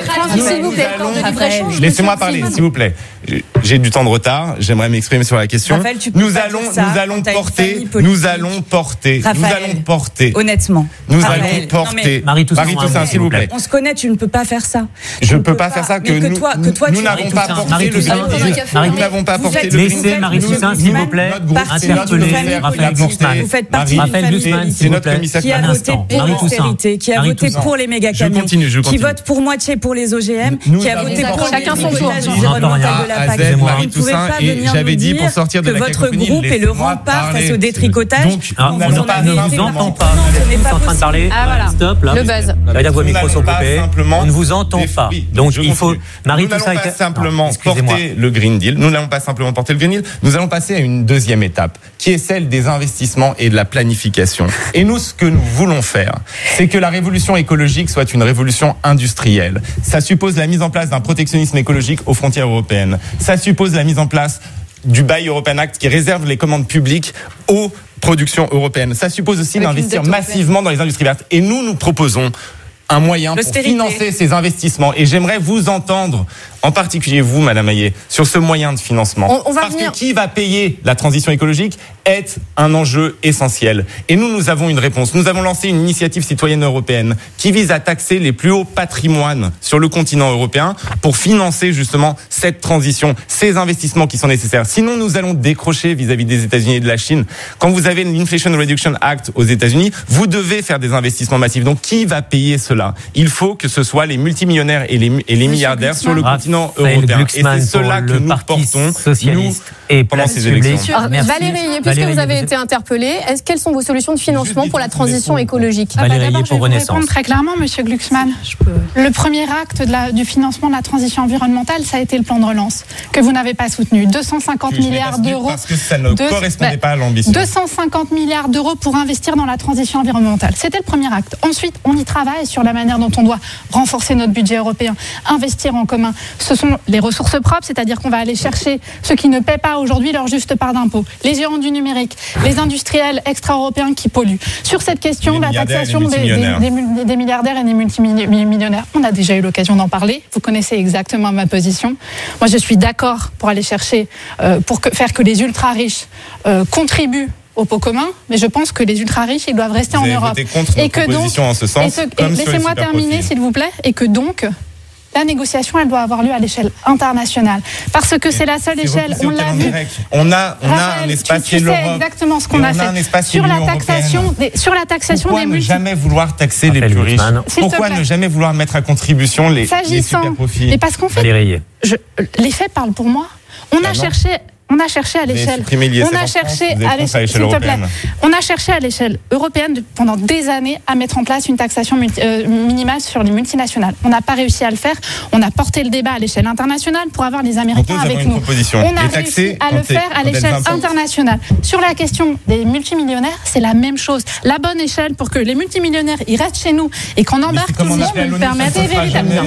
laissez-moi parler, s'il vous plaît. J'ai du temps de retard, j'aimerais m'exprimer sur la question. Raphaël, nous allons, nous allons porter, nous allons porter, Raphaël, nous allons porter. Honnêtement. Nous Raphaël, allons porter. Marie Toussaint, Marie Toussaint, s'il vous plaît. On se connaît, tu ne peux pas faire ça. Je ne peux pas faire ça que nous, toi, que toi, nous n'avons pas porté le Green Deal. Nous n'avons pas porté le Green Deal. Laissez Marie Toussaint, s'il vous plaît, interpeller Raphaël Glucksmann. Vous faites partie d'une famille c'est notre commissaire qui a voté pour l'austérité, qui a voté pour les méga camions, qui vote pour moitié pour les O G M, qui a voté pour chacun son tour environnemental de la P A C. Marie Toussaint, et j'avais dit pour sortir de la cacophonie, votre groupe est le rempart face au détricotage. Donc, on ne vous entend pas. Vous êtes en train de parler. Ah voilà. Stop, là. Le buzz. Là, vos micros sont coupés. On ne vous entend pas. Donc, il faut. Marie Toussaint, Toussaint pas simplement porter le Green Deal. Nous n'allons pas simplement porter le Green Deal. Nous allons passer à une deuxième étape, qui est celle des investissements et de la planification. Et nous, ce que nous voulons faire, c'est que la révolution écologique soit une révolution industrielle. Ça suppose la mise en place d'un protectionnisme écologique aux frontières européennes. Ça suppose la mise en place du Buy European Act qui réserve les commandes publiques aux productions européennes. Ça suppose aussi Avec d'investir massivement dans les industries vertes. Et nous, nous proposons un moyen pour financer ces investissements. Et j'aimerais vous entendre, en particulier vous, Madame Hayet, sur ce moyen de financement. On, on va Parce venir... que qui va payer la transition écologique est un enjeu essentiel. Et nous, nous avons une réponse. Nous avons lancé une initiative citoyenne européenne qui vise à taxer les plus hauts patrimoines sur le continent européen pour financer justement cette transition, ces investissements qui sont nécessaires. Sinon, nous allons décrocher vis-à-vis des États-Unis et de la Chine. Quand vous avez l'Inflation Reduction Act aux États-Unis, vous devez faire des investissements massifs. Donc, qui va payer cela ? Il faut que ce soit les multimillionnaires et les, et les milliardaires sur le continent européen. Et c'est cela que nous portons, nous, et pendant ces élections. Ah, Valérie, puisque Valérie, vous avez été interpellée, est-ce, quelles sont vos solutions de financement pour la transition écologique? ah bah D'abord, je vais vous répondre très clairement, Monsieur Glucksmann. Le premier acte de la, du financement de la transition environnementale, ça a été le plan de relance, que vous n'avez pas soutenu. deux cent cinquante milliards d'euros. Parce que ça ne de, correspondait bah, pas à l'ambition. deux cent cinquante milliards d'euros pour investir dans la transition environnementale. C'était le premier acte. Ensuite, on y travaille sur la manière dont on doit renforcer notre budget européen, investir en commun. Ce sont les ressources propres, c'est-à-dire qu'on va aller chercher ceux qui ne paient pas aujourd'hui leur juste part d'impôt, les géants du numérique, les industriels extra-européens qui polluent. Sur cette question, la taxation des, des, des, des milliardaires et des multimillionnaires, on a déjà eu l'occasion d'en parler. Vous connaissez exactement ma position. Moi, je suis d'accord pour aller chercher, euh, pour que, faire que les ultra-riches euh, contribuent au pot commun, mais je pense que les ultra-riches, ils doivent rester Vous en avez Europe. voté contre et nos que donc, en ce sens, et, ce, comme et sur laissez-moi terminer, s'il vous plaît, et que donc, la négociation, elle doit avoir lieu à l'échelle internationale. Parce que c'est la seule échelle, on l'a vu. On a, on Raphaël, a un espace tu, tu qui est l'Europe. sais exactement ce qu'on a, a fait. Sur la taxation des, sur la taxation Pourquoi des ne multi... jamais vouloir taxer les plus riches? Pourquoi ne jamais vouloir mettre à contribution les, les super profits? Et parce qu'en fait, je, les faits parlent pour moi. On bah a non. cherché... On a cherché à l'échelle. On a cherché à l'échelle. S'il te plaît. On a cherché à l'échelle européenne pendant des années à mettre en place une taxation multi, euh, minimale sur les multinationales. On n'a pas réussi à le faire. On a porté le débat à l'échelle internationale pour avoir les Américains avec nous. On a réussi à le faire à l'échelle internationale. Sur la question des multimillionnaires, c'est la même chose. La bonne échelle pour que les multimillionnaires ils restent chez nous et qu'on embarque ici, nous permettre véritablement.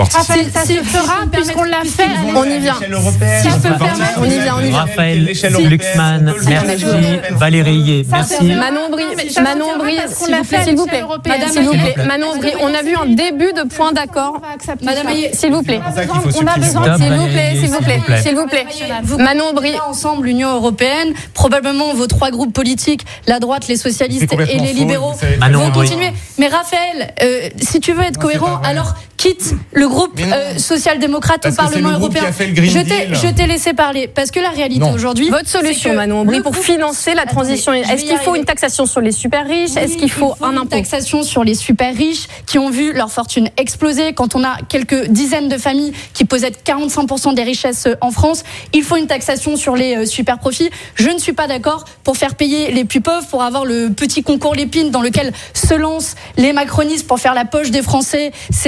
Ça se fera puisqu'on l'a fait. On y vient. Si je peux me permettre, on y vient. Raphaël Glucksmann, merci. Valérie Hayet, merci. Manon Bry, Manon Bry, s'il vous plaît, Madame, s'il vous plaît, Manon Bry, on a vu un début de point d'accord. Madame Hayet, s'il vous plaît, on a besoin, s'il vous plaît, s'il vous plaît, s'il vous plaît, Manon Bry, ensemble l'Union européenne, probablement vos trois groupes politiques, la droite, les socialistes et les libéraux, vont continuer. Mais Raphaël, euh, si tu veux être cohérent, alors quitte le groupe euh, social-démocrate au Parlement européen. Je t'ai, je t'ai laissé parler parce que la réalité aujourd'hui. Votre solution, Manon Aubry, pour financer la transition, est-ce qu'il faut une taxation sur les super riches? Oui, est-ce qu'il faut, faut un impôt? Une taxation sur les super riches qui ont vu leur fortune exploser. Quand on a quelques dizaines de familles qui possèdent quarante-cinq pour cent des richesses en France, il faut une taxation sur les super profits. Je ne suis pas d'accord pour faire payer les plus pauvres, pour avoir le petit concours Lépine dans lequel se lancent les macronistes pour faire la poche des Français. C'est l'assurance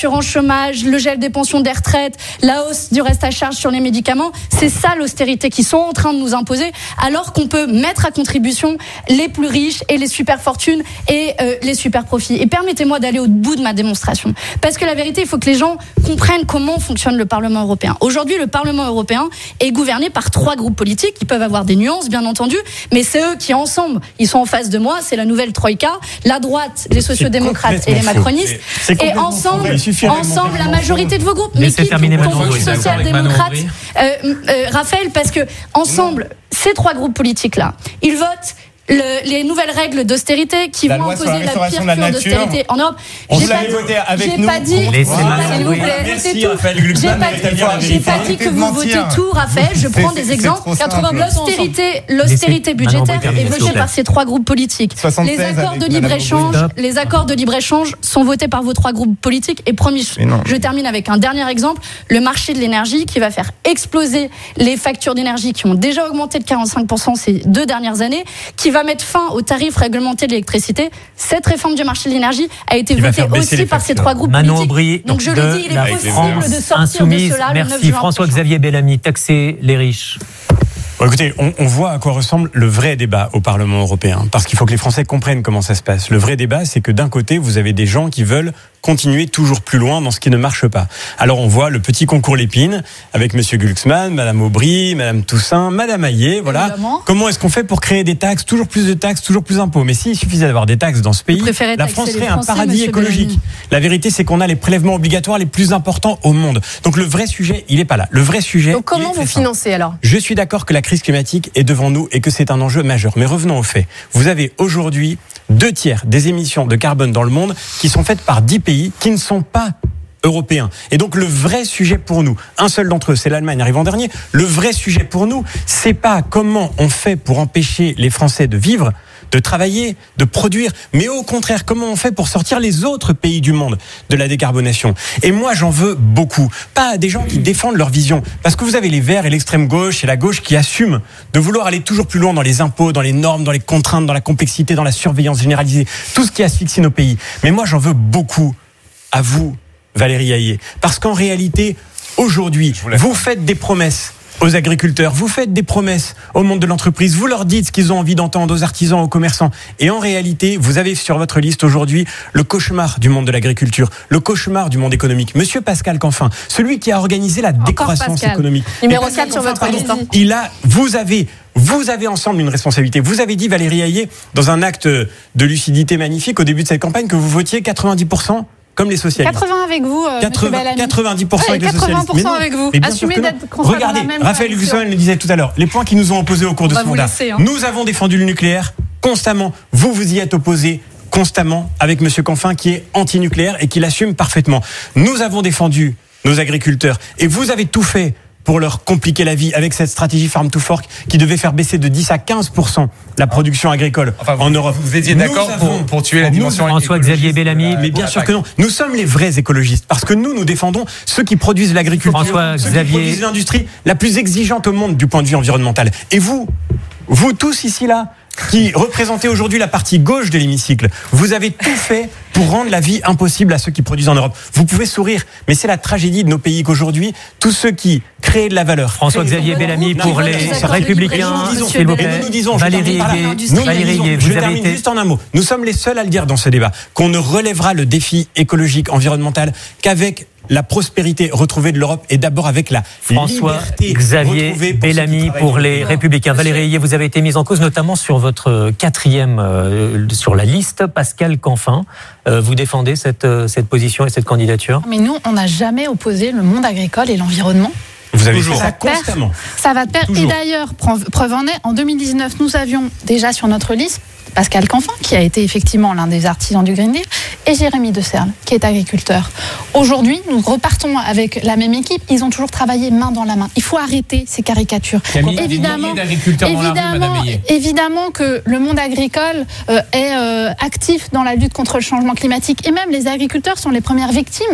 l'assurance chômage, le gel des pensions des retraites, la hausse du reste à charge sur les médicaments. C'est ça l'austérité qu'ils sont en train de nous imposer, alors qu'on peut mettre à contribution les plus riches et les super fortunes et euh, les super profits. Et permettez-moi d'aller au bout de ma démonstration. Parce que la vérité, il faut que les gens comprennent comment fonctionne le Parlement européen. Aujourd'hui, le Parlement européen est gouverné par trois groupes politiques qui peuvent avoir des nuances, bien entendu, mais c'est eux qui, ensemble, ils sont en face de moi, c'est la nouvelle Troïka, la droite, les sociodémocrates et les macronistes, et ensemble, ensemble, la majorité de vos groupes. Mais qui, ton social-démocrate, euh, euh, Raphaël, parce que, ensemble, ces trois groupes politiques-là, ils votent Le, les nouvelles règles d'austérité qui la vont imposer la, la pire cure d'austérité en Europe. On J'ai vous pas l'avez voté avec j'ai nous. pas dit, S'il vous plaît, Merci, Raphaël Glucksmann. J'ai pas, j'ai pas dit que vous votez tout, Raphaël. Je prends des exemples. L'austérité, l'austérité budgétaire est votée par ces trois groupes politiques. Les accords de libre-échange, les accords de libre-échange sont votés par vos trois groupes politiques. Et promis, je termine avec un dernier exemple. Le marché de l'énergie qui va faire exploser les factures d'énergie qui ont déjà augmenté de quarante-cinq pour cent ces deux dernières années, qui va mettre fin aux tarifs réglementés de l'électricité. Cette réforme du marché de l'énergie a été votée aussi par ces trois groupes Manon politiques. Aubry, donc je le dis, il est possible de sortir Insoumise, de cela merci. le neuf juin. François-Xavier Bellamy, taxer les riches. Bon, écoutez, on, on voit à quoi ressemble le vrai débat au Parlement européen, parce qu'il faut que les Français comprennent comment ça se passe. Le vrai débat, c'est que d'un côté, vous avez des gens qui veulent continuer toujours plus loin dans ce qui ne marche pas. Alors on voit le petit concours Lépine avec Monsieur Glucksmann, Madame Aubry, Madame Toussaint, Madame Hayet, voilà. Évidemment. Comment est-ce qu'on fait pour créer des taxes, toujours plus de taxes, toujours plus d'impôts? Mais s'il suffisait d'avoir des taxes dans ce pays, la France serait un paradis écologique. Bellamy. La vérité, c'est qu'on a les prélèvements obligatoires les plus importants au monde. Donc le vrai sujet, il est pas là. Le vrai sujet. Donc comment vous financez alors? Je suis d'accord que la crise climatique est devant nous et que c'est un enjeu majeur. Mais revenons aux faits. Vous avez aujourd'hui deux tiers des émissions de carbone dans le monde qui sont faites par dix pays qui ne sont pas européens. Et donc le vrai sujet pour nous, un seul d'entre eux, c'est l'Allemagne arrive en dernier. Le vrai sujet pour nous, c'est pas comment on fait pour empêcher les Français de vivre, de travailler, de produire, mais au contraire, comment on fait pour sortir les autres pays du monde de la décarbonation. Et moi, j'en veux beaucoup. Pas à des gens qui défendent leur vision. Parce que vous avez les Verts et l'extrême gauche et la gauche qui assument de vouloir aller toujours plus loin dans les impôts, dans les normes, dans les contraintes, dans la complexité, dans la surveillance généralisée, tout ce qui asphyxie nos pays. Mais moi, j'en veux beaucoup à vous, Valérie Hayet. Parce qu'en réalité, aujourd'hui, vous faites des promesses aux agriculteurs, vous faites des promesses au monde de l'entreprise, vous leur dites ce qu'ils ont envie d'entendre, aux artisans, aux commerçants. Et en réalité, vous avez sur votre liste aujourd'hui le cauchemar du monde de l'agriculture, le cauchemar du monde économique. Monsieur Pascal Canfin, celui qui a organisé la décroissance économique. Numéro quatre sur votre liste. Il a, vous avez, vous avez ensemble une responsabilité. Vous avez dit, Valérie Hayet, dans un acte de lucidité magnifique au début de cette campagne, que vous votiez quatre-vingt-dix pour cent comme les socialistes. quatre-vingts avec vous, euh, quatre-vingts, Monsieur Bellamy. quatre-vingt-dix pour cent ouais, avec les socialistes. quatre-vingts pour cent avec vous. Assumez d'être qu'on soit dans la même Raphaël Glucksmann le disait tout à l'heure, les points qui nous ont opposés au cours de ce mandat. Laisser, hein. Nous avons défendu le nucléaire constamment. Vous vous y êtes opposés constamment avec Monsieur Canfin qui est anti-nucléaire et qui l'assume parfaitement. Nous avons défendu nos agriculteurs et vous avez tout fait pour leur compliquer la vie avec cette stratégie Farm to Fork qui devait faire baisser de dix à quinze pour cent la production agricole enfin, en Europe. Vous étiez d'accord pour, pour tuer la dimension François-Xavier Bellamy. Mais bien sûr que non. Nous sommes les vrais écologistes parce que nous, nous défendons ceux qui produisent l'agriculture, ceux qui produisent l'industrie la plus exigeante au monde du point de vue environnemental. Et vous, vous tous ici là, qui représentez aujourd'hui la partie gauche de l'hémicycle, vous avez tout fait pour rendre la vie impossible à ceux qui produisent en Europe. Vous pouvez sourire, mais c'est la tragédie de nos pays qu'aujourd'hui, tous ceux qui créent de la valeur... François-Xavier Bellamy pour les Républicains, s'il vous plaît. Nous disons, Valérie Hayet, je termine juste en un mot. Nous sommes les seuls à le dire dans ce débat, qu'on ne relèvera le défi écologique, environnemental, qu'avec la prospérité retrouvée de l'Europe et d'abord avec la liberté François-Xavier Bellamy pour les Républicains. Valérie Hayet, vous avez été mise en cause notamment sur votre quatrième euh, sur la liste, Pascal Canfin. Euh, vous défendez cette, cette position et cette candidature? Mais nous, on n'a jamais opposé le monde agricole et l'environnement. Vous avez fait ça constamment. Ça va de pair. Et d'ailleurs, preuve en est, en deux mille dix-neuf, nous avions déjà sur notre liste Pascal Canfin, qui a été effectivement l'un des artisans du Green Deal, et Jérémy De Serle, qui est agriculteur. Aujourd'hui, nous repartons avec la même équipe. Ils ont toujours travaillé main dans la main. Il faut arrêter ces caricatures. Camille, évidemment, évidemment, rue, évidemment que le monde agricole euh, est euh, actif dans la lutte contre le changement climatique. Et même les agriculteurs sont les premières victimes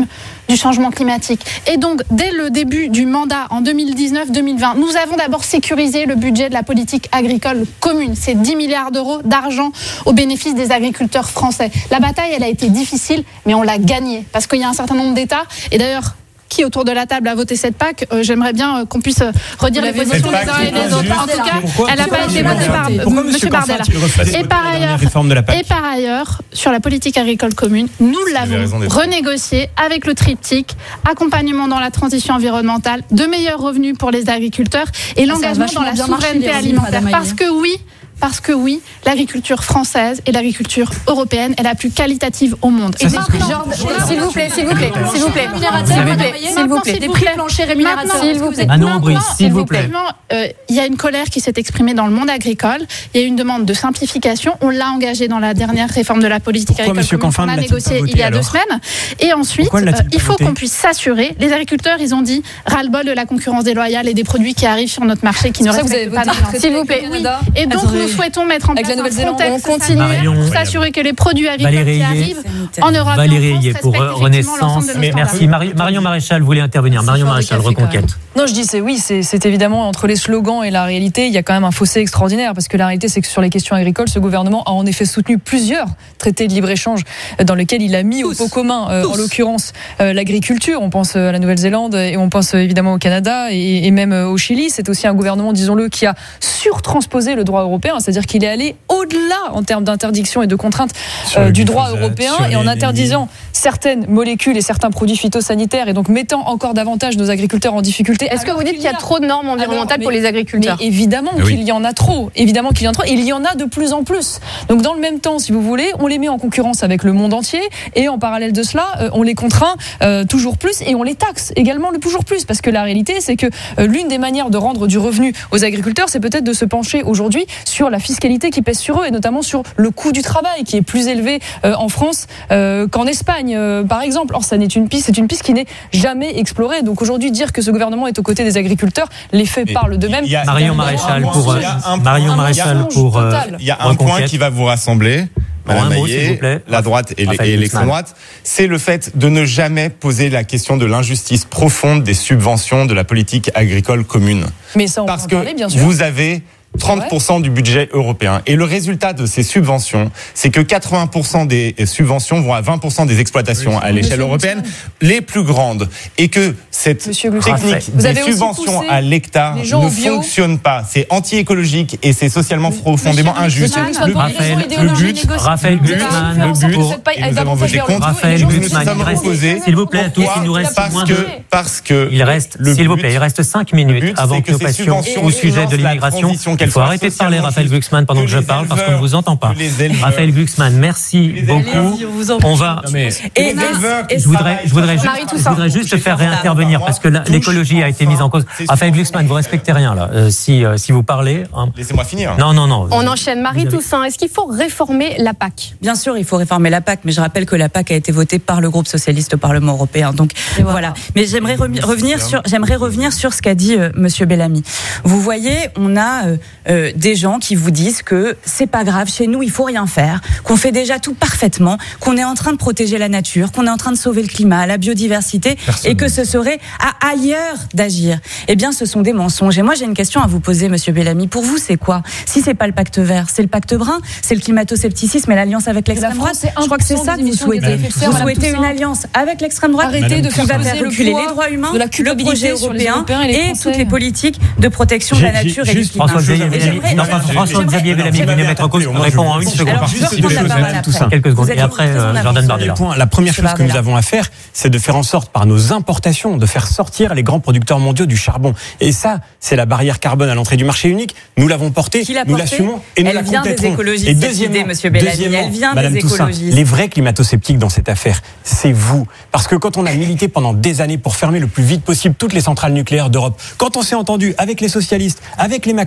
du changement climatique. Et donc, dès le début du mandat, en deux mille dix-neuf deux mille vingt, nous avons d'abord sécurisé le budget de la politique agricole commune. C'est dix milliards d'euros d'argent au bénéfice des agriculteurs français. La bataille, elle a été difficile, mais on l'a gagnée. Parce qu'il y a un certain nombre d'États, et d'ailleurs, qui autour de la table a voté cette P A C, euh, j'aimerais bien euh, qu'on puisse redire les positions des uns et des autres. En tout cas, pourquoi, elle n'a pas été votée par M. Bardella. Et par ailleurs, et par ailleurs, sur la politique agricole commune, nous l'avons renégociée avec le triptyque accompagnement dans la transition environnementale, de meilleurs revenus pour les agriculteurs et l'engagement dans la souveraineté alimentaire. Parce que oui. Parce que oui, l'agriculture française et l'agriculture européenne est la plus qualitative au monde. Et maintenant, s'il vous plaît, s'il vous plaît, s'il vous plaît, s'il vous plaît, s'il vous plaît, des prix planchers rémunérateurs, s'il vous plaît. Manon Aubry, s'il vous plaît. Euh, il y a une colère qui s'est exprimée dans le monde agricole. Il y a une demande de simplification. On l'a engagée dans la dernière réforme de la politique Pourquoi agricole commune qu'on a négociée il y a deux semaines. Et ensuite, euh, il faut qu'on puisse s'assurer. Les agriculteurs, ils ont dit ras-le-bol de la concurrence déloyale et des produits qui arrivent sur notre marché qui ne respectent pas nos normes. S'il vous plaît. Et donc, nous souhaitons mettre en place un contexte sanitaire pour s'assurer que les produits agricoles qui arrivent en Europe Valérie et en France Ayé pour respectent Renaissance. effectivement l'ensemble de nos Merci. standards. Mari- Marion Maréchal voulait intervenir. Marion Maréchal, Reconquête. Non, je dis c'est oui, c'est, c'est évidemment entre les slogans et la réalité, il y a quand même un fossé extraordinaire parce que la réalité c'est que sur les questions agricoles, ce gouvernement a en effet soutenu plusieurs traités de libre-échange dans lesquels il a mis Tous. au pot commun, euh, en l'occurrence euh, l'agriculture. On pense euh, à la Nouvelle-Zélande et on pense euh, évidemment au Canada et, et même euh, au Chili. C'est aussi un gouvernement, disons-le, qui a surtransposé le droit européen, c'est-à-dire qu'il est allé au-delà en termes d'interdiction et de contraintes euh, du droit européen et en interdisant certaines molécules et certains produits phytosanitaires et donc mettant encore davantage nos agriculteurs en difficulté. Est-ce que vous dites qu'il y a trop de normes environnementales Alors, pour les agriculteurs? Mais évidemment Oui. qu'il y en a trop. Évidemment qu'il y en a trop. Et il y en a de plus en plus. Donc dans le même temps, si vous voulez, on les met en concurrence avec le monde entier et en parallèle de cela, euh, on les contraint euh, toujours plus et on les taxe également le toujours plus. Parce que la réalité, c'est que euh, l'une des manières de rendre du revenu aux agriculteurs, c'est peut-être de se pencher aujourd'hui sur la fiscalité qui pèse sur eux et notamment sur le coût du travail qui est plus élevé euh, en France euh, qu'en Espagne, euh, par exemple. Or, ça n'est une piste, c'est une piste qui n'est jamais explorée. Donc aujourd'hui, dire que ce gouvernement est aux côtés des agriculteurs, les faits Mais parlent d'eux-mêmes. Marion Maréchal pour, Il y a un Marion point- Maréchal pour, euh, Il y a un point Reconquête. qui va vous rassembler. Madame un mot, Ayé, s'il vous plaît. la droite et, Raphaël et l'extrême Glucksmann. droite, c'est le fait de ne jamais poser la question de l'injustice profonde des subventions de la politique agricole commune. Mais ça, on Parce peut en que parler, bien sûr. vous avez trente pour cent du budget européen. Et le résultat de ces subventions, c'est que quatre-vingts pour cent des subventions vont à vingt pour cent des exploitations à l'échelle Monsieur européenne, les plus grandes. Et que cette technique Vous des avez aussi subventions poussé à l'hectare les gens ne au bio. fonctionne pas. C'est anti-écologique et c'est socialement profondément injuste. Raphaël, le but, Raphaël Glucksmann, le but, et nous avons voté contre. Raphaël Nous nous Glucksmann, sommes il reste, opposés. s'il vous plaît, à tous, Pourquoi il nous reste parce moins que, de... parce que Il reste, le s'il vous but- plaît, il reste cinq minutes but, avant c'est que que nous ces passions subventions au sujet de financent la l'immigration. transition, Il qu'elles faut soient arrêter de parler, socialement Raphaël justes, Glucksmann, pendant que, que je les parle, parce qu'on ne éleveurs, vous entend pas. que les éleveurs- Raphaël Glucksmann, merci beaucoup. Allez-y, on vous en prie. On va... Et les éleveurs qui Je voudrais, je voudrais juste, Marie je Toussaint. voudrais juste te faire réintervenir parce que la- l'écologie a été mise en cause. Raphaël Glucksmann, vous respectez rien là. Euh, si euh, si vous parlez. Hein. Laissez-moi finir. Non non non. On enchaîne. Marie Toussaint, est-ce qu'il faut réformer la P A C? Bien sûr, il faut réformer la P A C, mais je rappelle que la P A C a été votée par le groupe socialiste au Parlement européen. Donc voilà. Mais j'aimerais re- revenir sur, j'aimerais revenir sur ce qu'a dit euh, Monsieur Bellamy. Vous voyez, on a euh, euh, des gens qui vous disent que c'est pas grave, chez nous il faut rien faire, qu'on fait déjà tout parfaitement, qu'on est en train de protéger la nature, qu'on est en train de sauver le climat, la biodiversité, et que ce serait à ailleurs d'agir. Eh bien, ce sont des mensonges. Et moi, j'ai une question à vous poser, Monsieur Bellamy. Pour vous, c'est quoi? Si c'est pas le pacte vert, c'est le pacte brun, c'est le climato-scepticisme et l'alliance avec l'extrême droite. Je crois que c'est ça que vous souhaitez. Vous souhaitez une alliance avec l'extrême droite Arrêtez de qui faire va peser faire le reculer poids les droits humains, de la le culpabilité projet sur les européen Européens et les et Français. toutes les politiques de protection de la nature et du climat. François-Xavier Bellamy, non, pas François-Xavier Bellamy, vous venez mettre en cause. Réponds en une seconde. Alors, je vais reprendre la parole après. Tout ça. Quelques secondes. Vous êtes Et après, très en euh, avance. Jordan Bardella. Point. La première Monsieur chose que nous Bardella. avons à faire, c'est de faire en sorte, par nos importations, de faire sortir les grands producteurs mondiaux du charbon. Et ça, c'est la barrière carbone à l'entrée du marché unique. Nous l'avons portée, Qui l'a nous portée l'assumons et nous Elle la vient des compléterons. écologistes, Et cette deuxièmement, idée, Monsieur Bellamy. deuxièmement, Elle vient Madame des Toussaint, écologistes. les vrais climato-sceptiques dans cette affaire, c'est vous. Parce que quand on a milité pendant des années pour fermer le plus vite possible toutes les centrales nucléaires d'Europe, quand on s'est entendu avec les socialistes, avec les macronistes,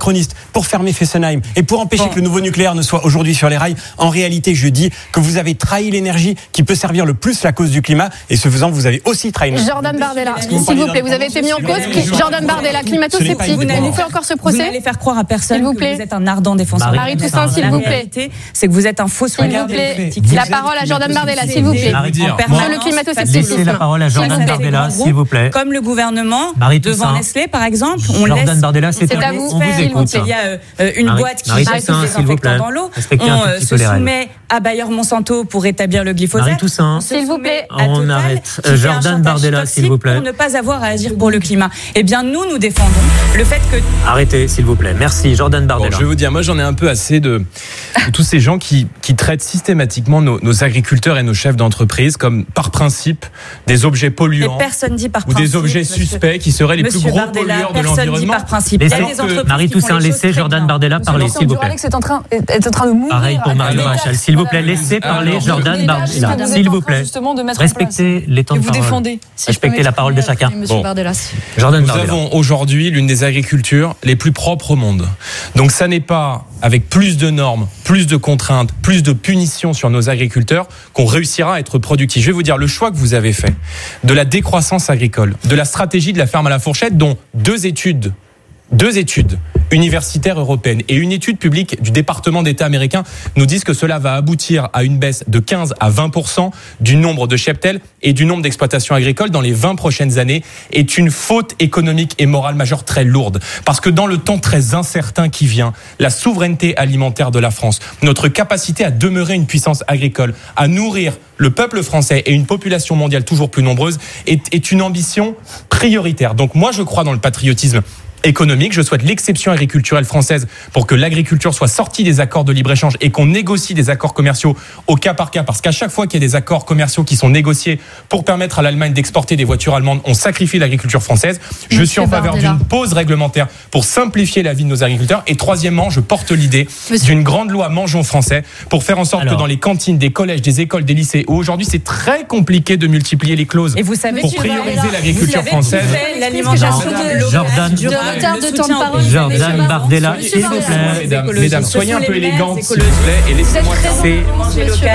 pour fermer Fessenheim et pour empêcher bon. que le nouveau nucléaire ne soit aujourd'hui sur les rails. En réalité, je dis que vous avez trahi l'énergie qui peut servir le plus la cause du climat, et ce faisant, vous avez aussi trahi notre... Jordan Bardella, s'il vous plaît, vous avez été mis en cause. Jordan Bardella, climato-sceptique, vous fait encore ce procès. Vous n'allez faire croire à personne vous que vous êtes un ardent défenseur. Marie Toussaint, s'il vous plaît. C'est que vous êtes un faux soigneur. La parole à Jordan Bardella, s'il vous plaît. Sur le climato-scepticisme. Laissez la parole à Jordan Bardella, s'il vous plaît. Comme le gouvernement, Marie devant Nestlé, par exemple, on Jordan laisse... Bardella, c'est à vous. On vous écoute. Il y a une Marie, boîte qui Marie jette Toussaint, des désinfectants dans l'eau. On se soumet à Bayer Monsanto pour rétablir le glyphosate. Marie Toussaint, s'il vous plaît. On arrête. Jordan Bardella, s'il vous plaît. Pour ne pas avoir à agir pour le climat. Eh bien, nous, nous défendons le fait que... Arrêtez, s'il vous plaît. Merci, Jordan Bardella. Bon, je vais vous dire, moi, j'en ai un peu assez de, de tous ces gens qui, qui traitent systématiquement nos, nos agriculteurs et nos chefs d'entreprise comme, par principe, des objets polluants. Mais personne dit par ou principe. Ou des objets suspects qui seraient les Monsieur plus gros Bardella, pollueurs de l'environnement. Personne dit par principe. Laissez, Il y a des entreprises Marie Toussaint, laissez Jordan Bardella parler, s'il vous plaît. Est en train, est en train de mourir. Pareil pour Marie Maréchal, s'il vous plaît, laissez parler Jordan Bardella, s'il vous plaît. Respectez les temps de parole. Vous défendez. Respectez la parole de chacun. Bon. Jordan Nous Bardella. avons aujourd'hui l'une des agricultures les plus propres au monde. Donc ça n'est pas avec plus de normes, plus de contraintes, plus de punitions sur nos agriculteurs qu'on réussira à être productif. Je vais vous dire le choix que vous avez fait de la décroissance agricole, de la stratégie de la ferme à la fourchette, dont deux études Deux études universitaires européennes et une étude publique du département d'État américain nous disent que cela va aboutir à une baisse de quinze à vingt pour cent du nombre de cheptels et du nombre d'exploitations agricoles dans les vingt prochaines années, est une faute économique et morale majeure très lourde. Parce que dans le temps très incertain qui vient, la souveraineté alimentaire de la France, notre capacité à demeurer une puissance agricole, à nourrir le peuple français et une population mondiale toujours plus nombreuse est, est une ambition prioritaire. Donc moi je crois dans le patriotisme économique. Je souhaite l'exception agriculturelle française pour que l'agriculture soit sortie des accords de libre-échange et qu'on négocie des accords commerciaux au cas par cas, parce qu'à chaque fois qu'il y a des accords commerciaux qui sont négociés pour permettre à l'Allemagne d'exporter des voitures allemandes, on sacrifie l'agriculture française. Je Monsieur suis en faveur Bardella. d'une pause réglementaire pour simplifier la vie de nos agriculteurs. Et troisièmement, je porte l'idée Monsieur... d'une grande loi Mangeons français pour faire en sorte Alors... que dans les cantines, des collèges, des écoles, des lycées, où aujourd'hui c'est très compliqué de multiplier les clauses et vous savez, pour prioriser l'agriculture française. L'alimentation Jordan de temps de parole. Jordan Bardella, s'il vous plaît. Mesdames, mesdames soyez un peu élégantes, s'il vous plaît, et laissez-moi manger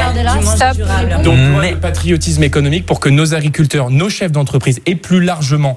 local. Donc, le patriotisme économique pour que nos agriculteurs, nos chefs d'entreprise et plus largement